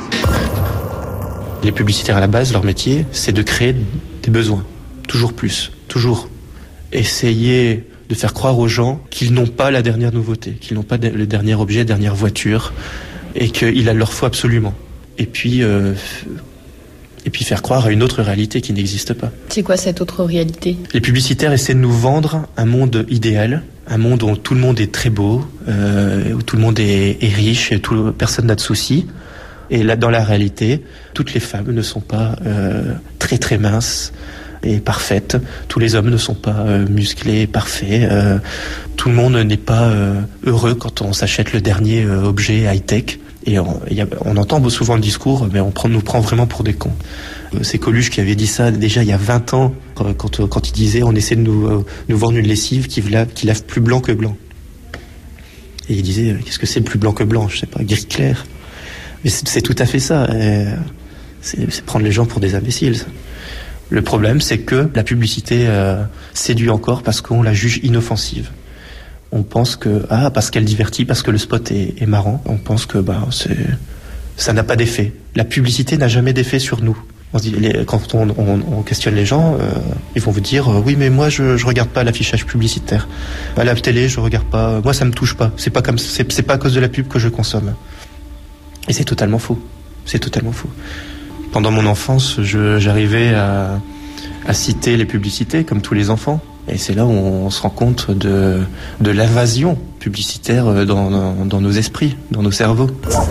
Les publicitaires à la base, leur métier, c'est de créer des besoins. Toujours plus. Toujours. Essayer de faire croire aux gens qu'ils n'ont pas la dernière nouveauté, qu'ils n'ont pas le dernier objet, la dernière voiture, et qu'il leur faut absolument. Et puis faire croire à une autre réalité qui n'existe pas. C'est quoi cette autre réalité? Les publicitaires essaient de nous vendre un monde idéal, un monde où tout le monde est très beau, où tout le monde est riche, et personne n'a de soucis. Et là, dans la réalité, toutes les femmes ne sont pas très très minces et parfaites. Tous les hommes ne sont pas musclés et parfaits. Tout le monde n'est pas heureux quand on s'achète le dernier objet high-tech. Et on entend souvent le discours, mais on nous prend vraiment pour des cons. C'est Coluche qui avait dit ça déjà il y a 20 ans, quand il disait on essaie de nous vendre une lessive qui lave plus blanc que blanc. Et il disait qu'est-ce que c'est plus blanc que blanc? Je sais pas, gris clair. Mais c'est tout à fait ça. C'est prendre les gens pour des imbéciles. Ça. Le problème, c'est que la publicité séduit encore parce qu'on la juge inoffensive. On pense que parce qu'elle divertit, parce que le spot est marrant, on pense que ça n'a pas d'effet. La publicité n'a jamais d'effet sur nous. Quand on questionne les gens, ils vont vous dire oui, mais moi je regarde pas l'affichage publicitaire. À la télé, je regarde pas. Moi, ça me touche pas. C'est pas à cause de la pub que je consomme. Et c'est totalement faux. C'est totalement faux. Pendant mon enfance, j'arrivais à citer les publicités comme tous les enfants. Et c'est là où on se rend compte de l'invasion publicitaire dans nos esprits, dans nos cerveaux.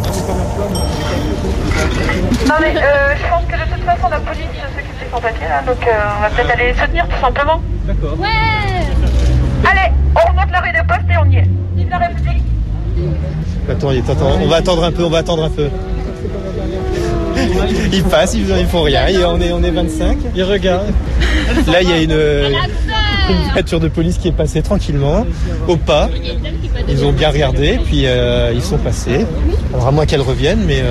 Non mais je pense que de toute façon la police s'occupe des sans-papiers là, donc on va peut-être aller les soutenir tout simplement. D'accord. Ouais. Allez, on remonte la rue de Poste et on y est. Vive la République. Attends, on va attendre un peu. Ils passent, ils font rien, on est 25, ils regardent. Là, il y a une voiture de police qui est passée tranquillement, au pas. Ils ont bien regardé, puis ils sont passés. Alors à moins qu'elle revienne, mais...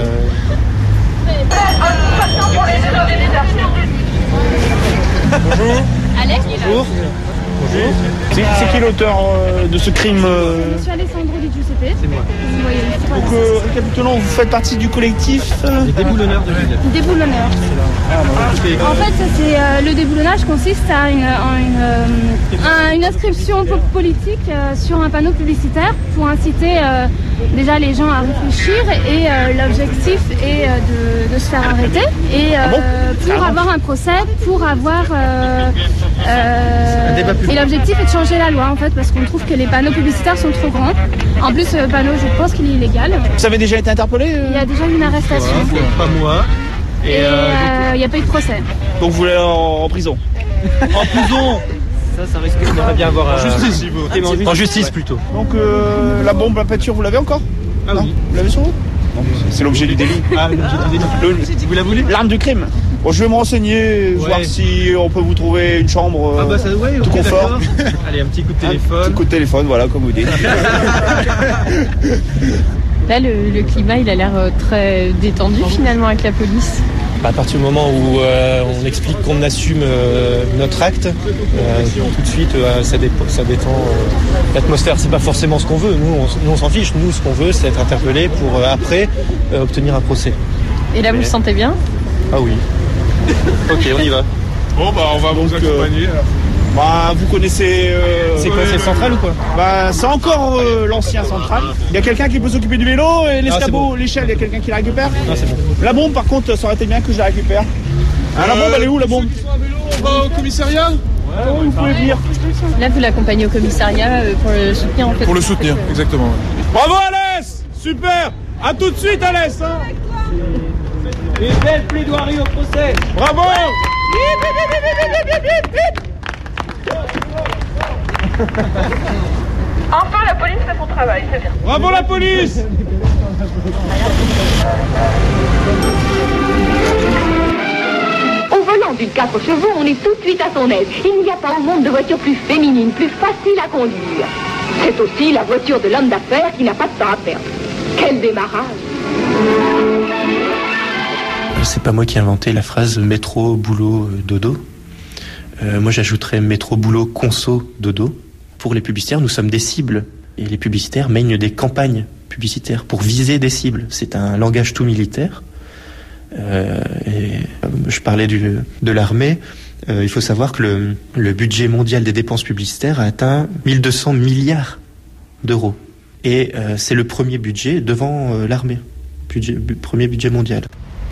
Bonjour. Alex. Bonjour. Bonjour. C'est qui l'auteur de ce crime Je suis Alessandro Di Giuseppe. C'est moi. Donc, récapitulons, vous faites partie du collectif Les déboulonneurs de Lille. Déboulonneurs. En fait, le déboulonnage consiste à une inscription politique sur un panneau publicitaire pour inciter déjà les gens à réfléchir et l'objectif est de se faire arrêter et pour avoir un procès, pour avoir et l'objectif est de changer la loi en fait parce qu'on trouve que les panneaux publicitaires sont trop grands. En plus, le panneau, je pense qu'il est illégal. Vous avez déjà été interpellé Il y a déjà eu une arrestation. Pas moi. Et il n'y a pas eu de procès. Donc vous voulez en prison? En prison. Ça risque de bien avoir en justice plutôt. Donc la bombe à peinture, vous l'avez encore? Ah oui. Vous l'avez sur vous? C'est l'objet du délit. Ah, l'objet du délit. Vous la voulez? L'arme du crime. Bon, je vais me renseigner, voir si on peut vous trouver une chambre tout confort. Allez, un petit coup de téléphone. Un petit coup de téléphone, voilà, comme vous dites. Là, le climat, il a l'air très détendu finalement avec la police. À partir du moment où on explique qu'on assume notre acte, tout de suite ça détend l'atmosphère. C'est pas forcément ce qu'on veut. Nous on s'en fiche. Nous, ce qu'on veut, c'est être interpellé pour après obtenir un procès. Et là, vous le sentez bien? Ah oui. Ok, on y va. Bon, on va vous accompagner. Vous connaissez... c'est quoi, c'est le central ou quoi? C'est encore l'ancien central. Il y a quelqu'un qui peut s'occuper du vélo et l'escabeau, l'échelle, il y a quelqu'un qui la récupère? Non, c'est bon. La bombe, par contre, ça aurait été bien que je la récupère. La bombe, elle est où, la bombe? On va au commissariat? Ouais, vous pouvez venir. Là, vous l'accompagnez au commissariat pour le soutenir en fait. Pour le soutenir, exactement. Bravo Alès! Super! À tout de suite Alès! Une belle plaidoirie au procès. Bravo! Enfin, la police fait son travail, c'est bien. Bravo la police! Au volant d'une 4 chevaux, on est tout de suite à son aise. Il n'y a pas au monde de voiture plus féminine, plus facile à conduire. C'est aussi la voiture de l'homme d'affaires qui n'a pas de temps à perdre. Quel démarrage! C'est pas moi qui ai inventé la phrase métro, boulot, dodo. Moi j'ajouterais métro, boulot, conso, dodo. Pour les publicitaires, nous sommes des cibles. Et les publicitaires mènent des campagnes publicitaires pour viser des cibles. C'est un langage tout militaire. Je parlais de l'armée. Il faut savoir que le budget mondial des dépenses publicitaires a atteint 1200 milliards d'euros. Et c'est le premier budget devant l'armée. Premier budget mondial.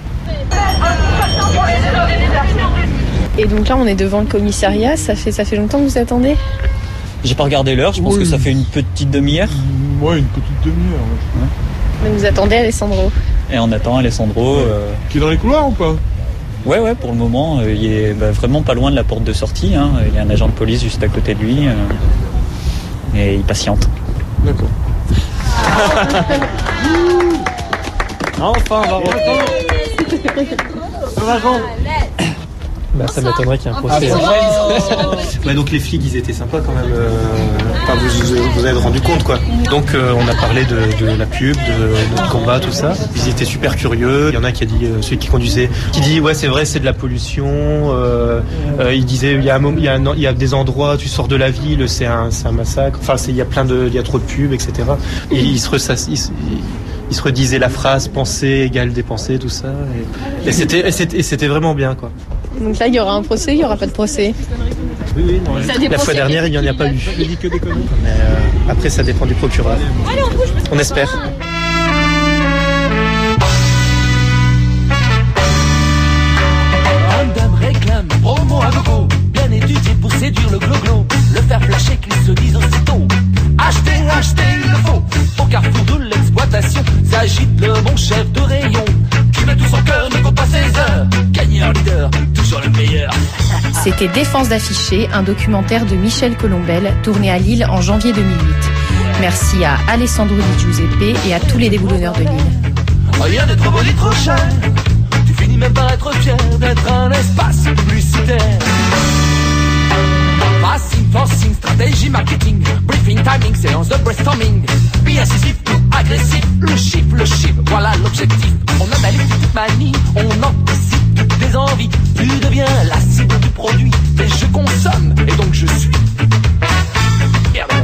Et donc là, on est devant le commissariat. Ça fait longtemps que vous attendez ? J'ai pas regardé l'heure, je pense que ça fait une petite demi-heure. Ouais, une petite demi-heure. Ouais. Donc vous attendez Alessandro. Et on attend Alessandro. Qui est dans les couloirs ou pas ? Ouais, pour le moment, il est vraiment pas loin de la porte de sortie. Hein. Il y a un agent de police juste à côté de lui. Et il patiente. D'accord. Enfin, on va rentrer. Ça m'étonnerait qu'il y ait un procès. Ouais, donc les flics, ils étaient sympas quand même. Vous avez rendu compte, quoi. Donc on a parlé de la pub, de combat, tout ça. Ils étaient super curieux. Il y en a qui a dit, celui qui conduisait, qui dit ouais c'est vrai, c'est de la pollution. Il disait il y a des endroits, tu sors de la ville, c'est un massacre. Enfin il y a trop de pubs, etc. Et il se redisait la phrase penser égale dépenser, tout ça. Et c'était vraiment bien, quoi. Donc là, il y aura un procès, il n'y aura pas de procès. Oui, non. La fois dernière, il n'y en a pas eu. Je dis que des conneries. Mais après, ça dépend du procureur. On espère. Random réclame promo à gogo, bien étudié pour séduire le glo-glo, le faire flasher qu'il se dise aussitôt. Acheter, il le faut. Au carrefour de l'exploitation, s'agite le bon chef de rayon, qui met tout son cœur, ne compte pas ses heures. Gagneur, leader, toujours le meilleur. C'était Défense d'afficher, un documentaire de Michel Colombel, tourné à Lille en janvier 2008. Merci à Alessandro Di Giuseppe et à tous les déboulonneurs de Lille. Rien n'est trop beau ni trop cher. Tu finis même par être fier d'être un espace publicitaire. Passing, forcing, stratégie, marketing, briefing, timing, séance de brainstorming. Bien incisif ou agressif, le chiffre, voilà l'objectif. On analyse toute manie, on anticipe toutes les envies. Tu deviens la cible du produit, et je consomme, et donc je suis. Et alors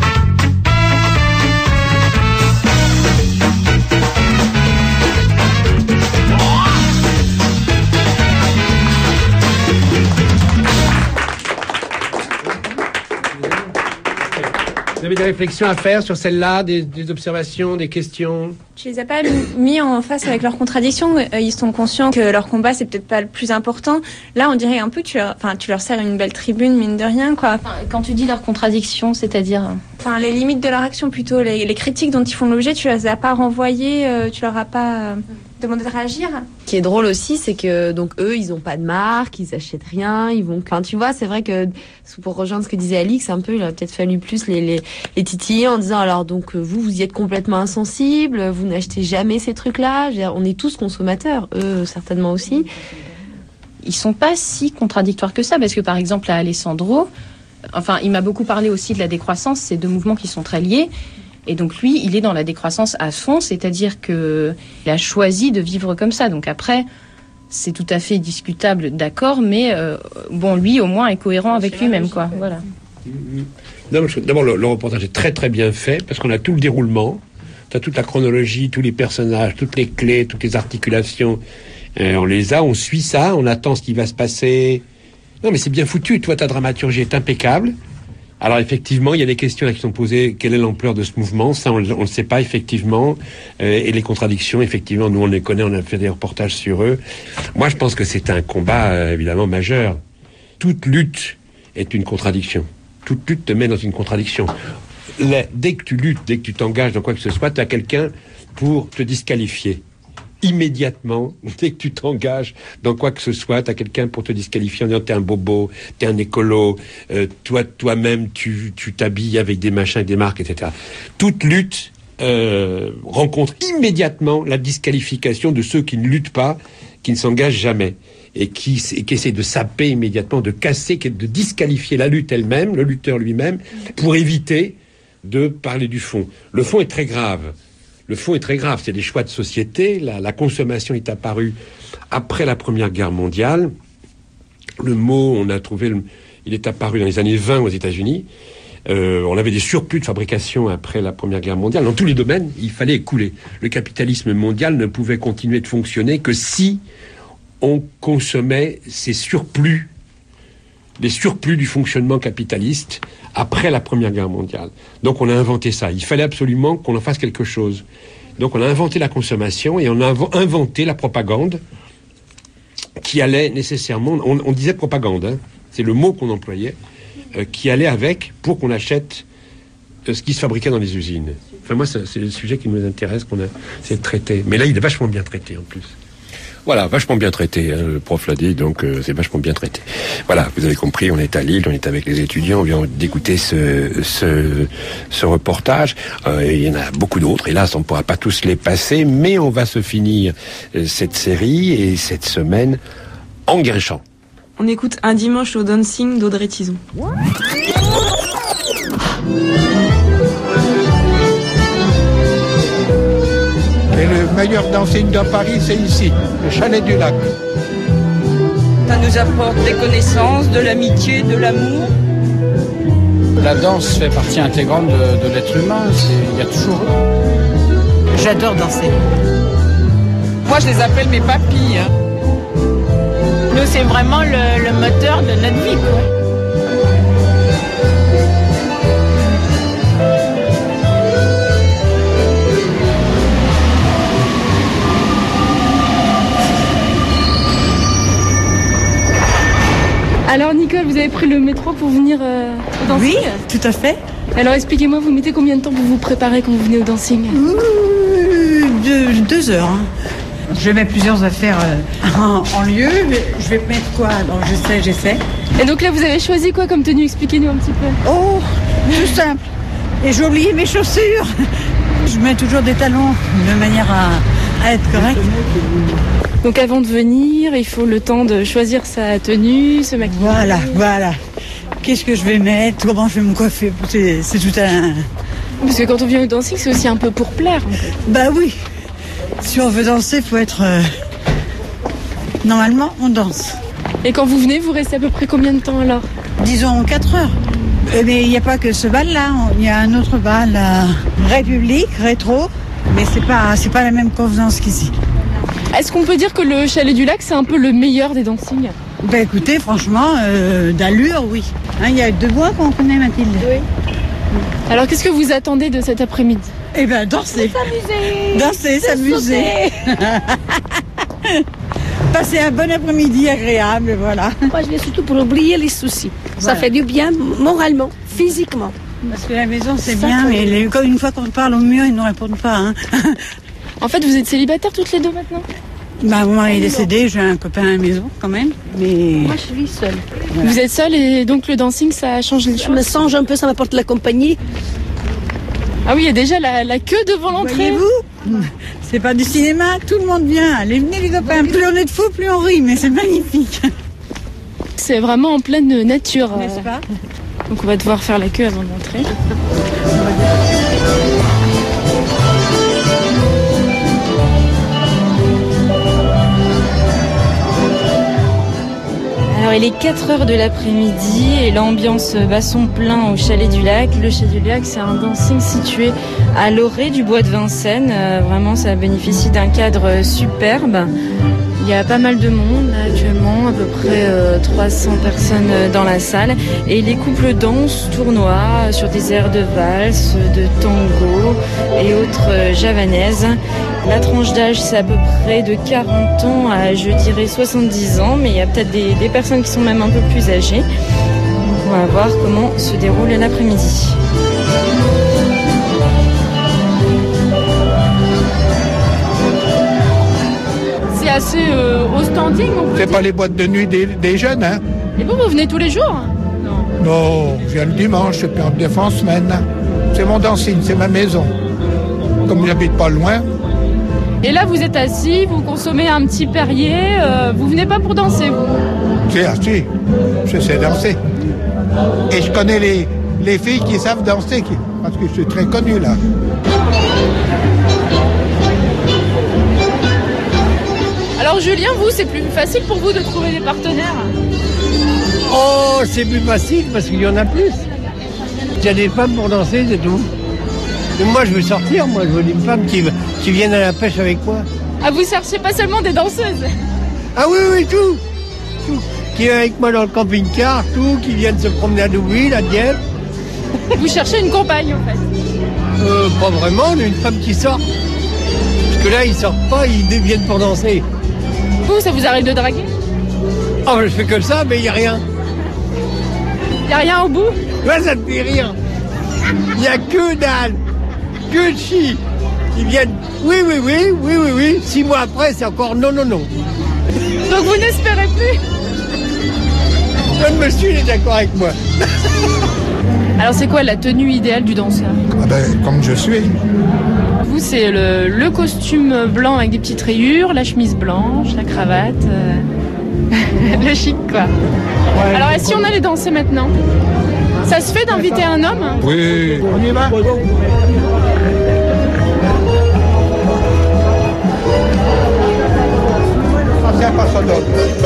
Vous avez des réflexions à faire sur celle-là, des observations, des questions? Je les ai pas mis en face avec leurs contradictions. Ils sont conscients que leur combat, c'est peut-être pas le plus important. Là, on dirait un peu que tu leur sers une belle tribune, mine de rien, quoi. Enfin, quand tu dis leurs contradictions, c'est-à-dire... Enfin, les limites de leur action, plutôt. Les critiques dont ils font l'objet, tu les as pas renvoyées, tu leur as pas demandé de réagir. Ce qui est drôle aussi, c'est que donc eux, ils ont pas de marque, ils achètent rien, ils vont. Enfin, tu vois, c'est vrai que pour rejoindre ce que disait Alix, un peu, il a peut-être fallu plus les titiller en disant alors donc vous y êtes complètement insensibles, vous n'achetez jamais ces trucs-là. On est tous consommateurs, eux certainement aussi. Ils sont pas si contradictoires que ça, parce que par exemple à Alessandro, enfin, il m'a beaucoup parlé aussi de la décroissance, ces deux mouvements qui sont très liés. Et donc lui, il est dans la décroissance à fond, c'est-à-dire que il a choisi de vivre comme ça. Donc après, c'est tout à fait discutable, d'accord, mais bon, lui au moins est cohérent avec lui-même, quoi. Voilà. Non, d'abord, le reportage est très très bien fait parce qu'on a tout le déroulement, t'as toute la chronologie, tous les personnages, toutes les clés, toutes les articulations. On les a, on suit ça, on attend ce qui va se passer. Non, mais c'est bien foutu. Toi, ta dramaturgie est impeccable. Alors effectivement, il y a des questions là qui sont posées. Quelle est l'ampleur de ce mouvement? Ça, on le sait pas effectivement. Et les contradictions, effectivement, nous on les connaît. On a fait des reportages sur eux. Moi, je pense que c'est un combat évidemment majeur. Toute lutte est une contradiction. Toute lutte te met dans une contradiction. Dès que tu luttes, dès que tu t'engages dans quoi que ce soit, tu as quelqu'un pour te disqualifier. immédiatement, dès que tu t'engages dans quoi que ce soit, t'as quelqu'un pour te disqualifier en disant t'es un bobo, t'es un écolo, toi-même tu t'habilles avec des machins, des marques, etc. Toute lutte rencontre immédiatement la disqualification de ceux qui ne luttent pas, qui ne s'engagent jamais, et qui essaient de saper immédiatement, de casser, de disqualifier la lutte elle-même, le lutteur lui-même, pour éviter de parler du fond. Le fond est très grave. Le fond est très grave, c'est des choix de société. La consommation est apparue après la Première Guerre mondiale. Le mot, on a trouvé, il est apparu dans les années 20 aux États-Unis. On avait des surplus de fabrication après la Première Guerre mondiale. Dans tous les domaines, il fallait écouler. Le capitalisme mondial ne pouvait continuer de fonctionner que si on consommait ces surplus, les surplus du fonctionnement capitaliste après la Première Guerre mondiale. Donc on a inventé ça. Il fallait absolument qu'on en fasse quelque chose. Donc on a inventé la consommation et on a inventé la propagande qui allait nécessairement... On disait propagande, hein, c'est le mot qu'on employait, qui allait avec pour qu'on achète ce qui se fabriquait dans les usines. Enfin moi, c'est le sujet qui nous intéresse, qu'on a essayé de traiter. Mais là, il est vachement bien traité en plus. Voilà, vachement bien traité, hein, le prof l'a dit, donc c'est vachement bien traité. Voilà, vous avez compris, on est à Lille, on est avec les étudiants, on vient d'écouter ce reportage. Il y en a beaucoup d'autres, hélas, on ne pourra pas tous les passer, mais on va se finir cette série et cette semaine en guerchant. On écoute Un dimanche au dancing d'Audrey Tizon. Et le meilleur dancing de Paris, c'est ici, le Chalet du Lac. Ça nous apporte des connaissances, de l'amitié, de l'amour. La danse fait partie intégrante de l'être humain, il y a toujours... J'adore danser. Moi, je les appelle mes papilles. Hein. Nous, c'est vraiment le moteur de notre vie, quoi. Alors Nicole, vous avez pris le métro pour venir au dancing ? Oui, tout à fait. Alors expliquez-moi, vous mettez combien de temps pour vous préparer quand vous venez au dancing ? 2 heures. Hein. Je mets plusieurs affaires en lieu. Je vais mettre quoi ? Donc je sais. Et donc là, vous avez choisi quoi comme tenue ? Expliquez-nous un petit peu. Oh, tout simple. Et j'ai oublié mes chaussures. Je mets toujours des talons de manière à être correcte. Donc avant de venir, il faut le temps de choisir sa tenue, se maquiller. Voilà. Qu'est-ce que je vais mettre ? Comment je vais me coiffer ? C'est tout un... Parce que quand on vient au dancing, c'est aussi un peu pour plaire. Bah oui. Si on veut danser, il faut être... Normalement, on danse. Et quand vous venez, vous restez à peu près combien de temps alors ? Disons 4 heures. Mais il n'y a pas que ce bal-là. Il y a un autre bal, République, rétro. Mais c'est pas la même convenance qu'ici. Est-ce qu'on peut dire que le Chalet du Lac, c'est un peu le meilleur des dancings ? Ben écoutez, franchement, d'allure, oui. Il y a deux bois qu'on connaît, Mathilde. Oui. Alors, qu'est-ce que vous attendez de cet après-midi ? Eh bien, danser. Danser, s'amuser. Passer un bon après-midi agréable, voilà. Moi, je viens surtout pour oublier les soucis. Voilà. Ça fait du bien moralement, physiquement. Parce que la maison, c'est bien, mais une fois qu'on parle au mur, ils ne répondent pas. Hein. En fait, vous êtes célibataires toutes les deux maintenant ? Bah, mon mari est décédé, j'ai un copain à la maison quand même. Mais... Moi, je suis seule. Voilà. Vous êtes seule et donc le dancing, ça change les choses ? Je me change un peu, ça m'apporte la compagnie. Ah oui, il y a déjà la queue devant l'entrée. Voyez-vous ? C'est pas du cinéma, tout le monde vient. Allez, venez les copains. Plus on est de fous, plus on rit, mais c'est magnifique. C'est vraiment en pleine nature. N'est-ce pas ? Donc on va devoir faire la queue avant d'entrer. Alors il est 4h de l'après-midi et l'ambiance bat son plein au Chalet du Lac. Le Chalet du Lac, c'est un dancing situé à l'orée du bois de Vincennes. Vraiment, ça bénéficie d'un cadre superbe. Il y a pas mal de monde là, actuellement, à peu près 300 personnes dans la salle. Et les couples dansent, tournoient sur des airs de valse, de tango et autres javanaises. La tranche d'âge, c'est à peu près de 40 ans à, je dirais, 70 ans. Mais il y a peut-être des personnes qui sont même un peu plus âgées. On va voir comment se déroule l'après-midi. assez au standing. C'est pas les boîtes de nuit des jeunes, hein. Et vous venez tous les jours? Non, je viens le dimanche, et puis on vient en semaine. C'est mon dancing, c'est ma maison. Comme j'habite pas loin. Et là, vous êtes assis, vous consommez un petit Perrier, vous venez pas pour danser, vous? C'est assis, je sais danser. Et je connais les filles qui savent danser, parce que je suis très connu là. Alors Julien, vous, c'est plus facile pour vous de trouver des partenaires? Oh, c'est plus facile parce qu'il y en a plus. Il y a des femmes pour danser, c'est tout. Et moi, je veux sortir, moi, je veux des femmes qui viennent à la pêche avec moi. Ah, vous cherchez pas seulement des danseuses? Ah oui, tout. Qui viennent avec moi dans le camping-car, tout, qui viennent se promener à Deauville, à Dieppe. Vous cherchez une compagne, en fait? Pas vraiment, mais une femme qui sort. Parce que là, ils sortent pas, ils viennent pour danser. Vous, ça vous arrive de draguer? Oh, je fais que ça, mais il n'y a rien. Il n'y a rien au bout? Ouais, ça te fait rire. Il n'y a que dalle, que de chi qui viennent. Oui. 6 mois après, c'est encore non. Donc vous n'espérez plus? Le monsieur, il est d'accord avec moi. Alors c'est quoi la tenue idéale du danseur? Comme je suis. Vous, c'est le costume blanc avec des petites rayures, la chemise blanche, la cravate. Le chic, quoi. Ouais, alors, si on allait danser maintenant, ça se fait d'inviter un homme? Oui. On y va? C'est un passant d'autre.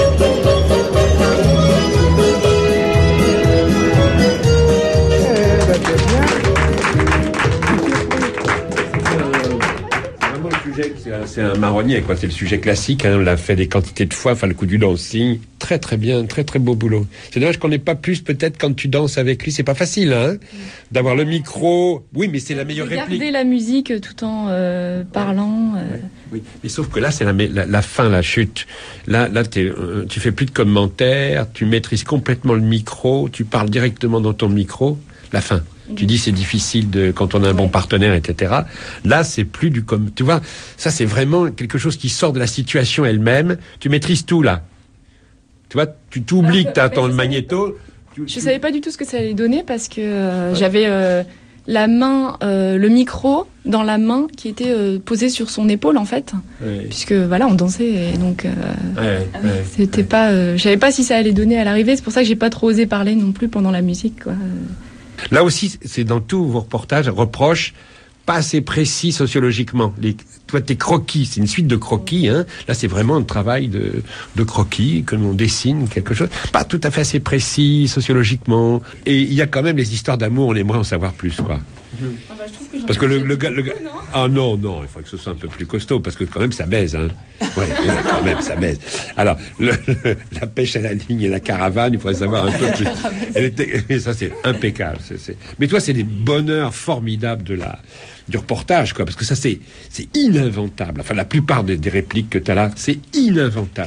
C'est un marronnier, quoi. C'est le sujet classique, hein. On l'a fait des quantités de fois, le coup du dancing. Très, très bien, très, très beau boulot. C'est dommage qu'on n'ait pas plus, peut-être, quand tu danses avec lui. C'est pas facile, hein. D'avoir le micro. Oui, mais c'est la meilleure réplique. Garder la musique tout en parlant. Oui, mais sauf que là, c'est la fin, la chute. Là, tu fais plus de commentaires, tu maîtrises complètement le micro, tu parles directement dans ton micro. La fin. Tu dis c'est difficile quand on a un bon partenaire, etc. Là, c'est plus du comme. Tu vois, ça c'est vraiment quelque chose qui sort de la situation elle-même. Tu maîtrises tout là. Tu vois, tu t'oublies que tu attends le magnéto. Je savais pas du tout ce que ça allait donner parce que j'avais la main, le micro dans la main qui était posé sur son épaule en fait, puisque voilà on dansait et donc c'était pas. Je savais pas si ça allait donner à l'arrivée. C'est pour ça que j'ai pas trop osé parler non plus pendant la musique, quoi. Là aussi, c'est dans tous vos reportages, reproches, pas assez précis sociologiquement. Toi, tes croquis, c'est une suite de croquis, hein. Là, c'est vraiment un travail de croquis, que l'on dessine quelque chose. Pas tout à fait assez précis sociologiquement. Et il y a quand même les histoires d'amour, on aimerait en savoir plus, quoi. Parce que le gars... Ah non, il faudrait que ce soit un peu plus costaud, parce que quand même, ça baise, hein. Ouais, quand même, ça baise. Alors, la pêche à la ligne et la caravane, il faudrait savoir un peu plus. Et ça, c'est impeccable. Mais toi, c'est des bonheurs formidables du reportage, quoi, parce que ça, c'est ininventable. Enfin, la plupart des répliques que tu as là, c'est ininventable.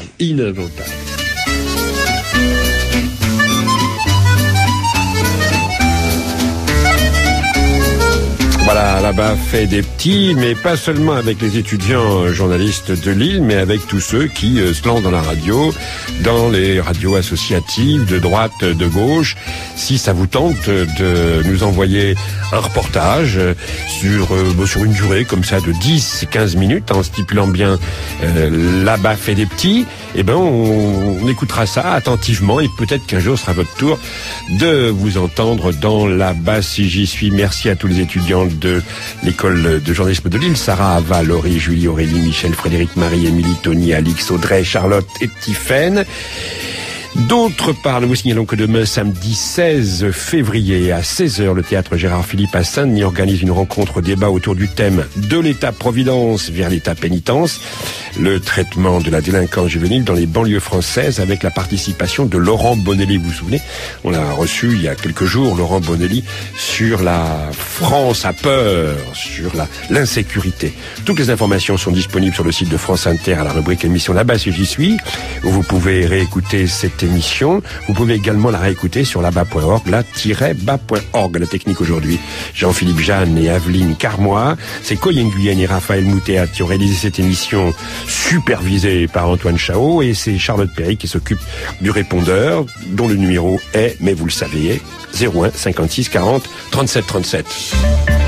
Voilà, là-bas fait des petits, mais pas seulement avec les étudiants journalistes de Lille, mais avec tous ceux qui se lancent dans la radio, dans les radios associatives, de droite, de gauche. Si ça vous tente de nous envoyer un reportage sur une durée comme ça de 10-15 minutes, en stipulant bien là-bas fait des petits, on écoutera ça attentivement et peut-être qu'un jour sera votre tour de vous entendre dans là-bas si j'y suis. Merci à tous les étudiants de l'école de journalisme de Lille, Sarah, Ava, Laurie, Julie, Aurélie, Michel, Frédéric, Marie, Émilie, Tony, Alix, Audrey, Charlotte et Tiffaine. D'autre part, nous vous signalons que demain, samedi 16 février, à 16h, le théâtre Gérard-Philippe à Saint-Denis organise une rencontre débat autour du thème de l'État-providence vers l'État-pénitence, le traitement de la délinquance juvénile dans les banlieues françaises, avec la participation de Laurent Bonelli. Vous vous souvenez, on l'a reçu il y a quelques jours, Laurent Bonelli, sur la France à peur, sur l'insécurité. Toutes les informations sont disponibles sur le site de France Inter à la rubrique émission là-bas si j'y suis, où vous pouvez réécouter cette émission. Vous pouvez également la réécouter sur là-bas.org, là-bas.org. La technique aujourd'hui, Jean-Philippe Jeanne et Aveline Carmois. C'est Coy Nguyen et Raphaël Moutéat qui ont réalisé cette émission supervisée par Antoine Chao, et c'est Charlotte Perry qui s'occupe du répondeur, dont le numéro est, mais vous le savez, 01 56 40 37 37.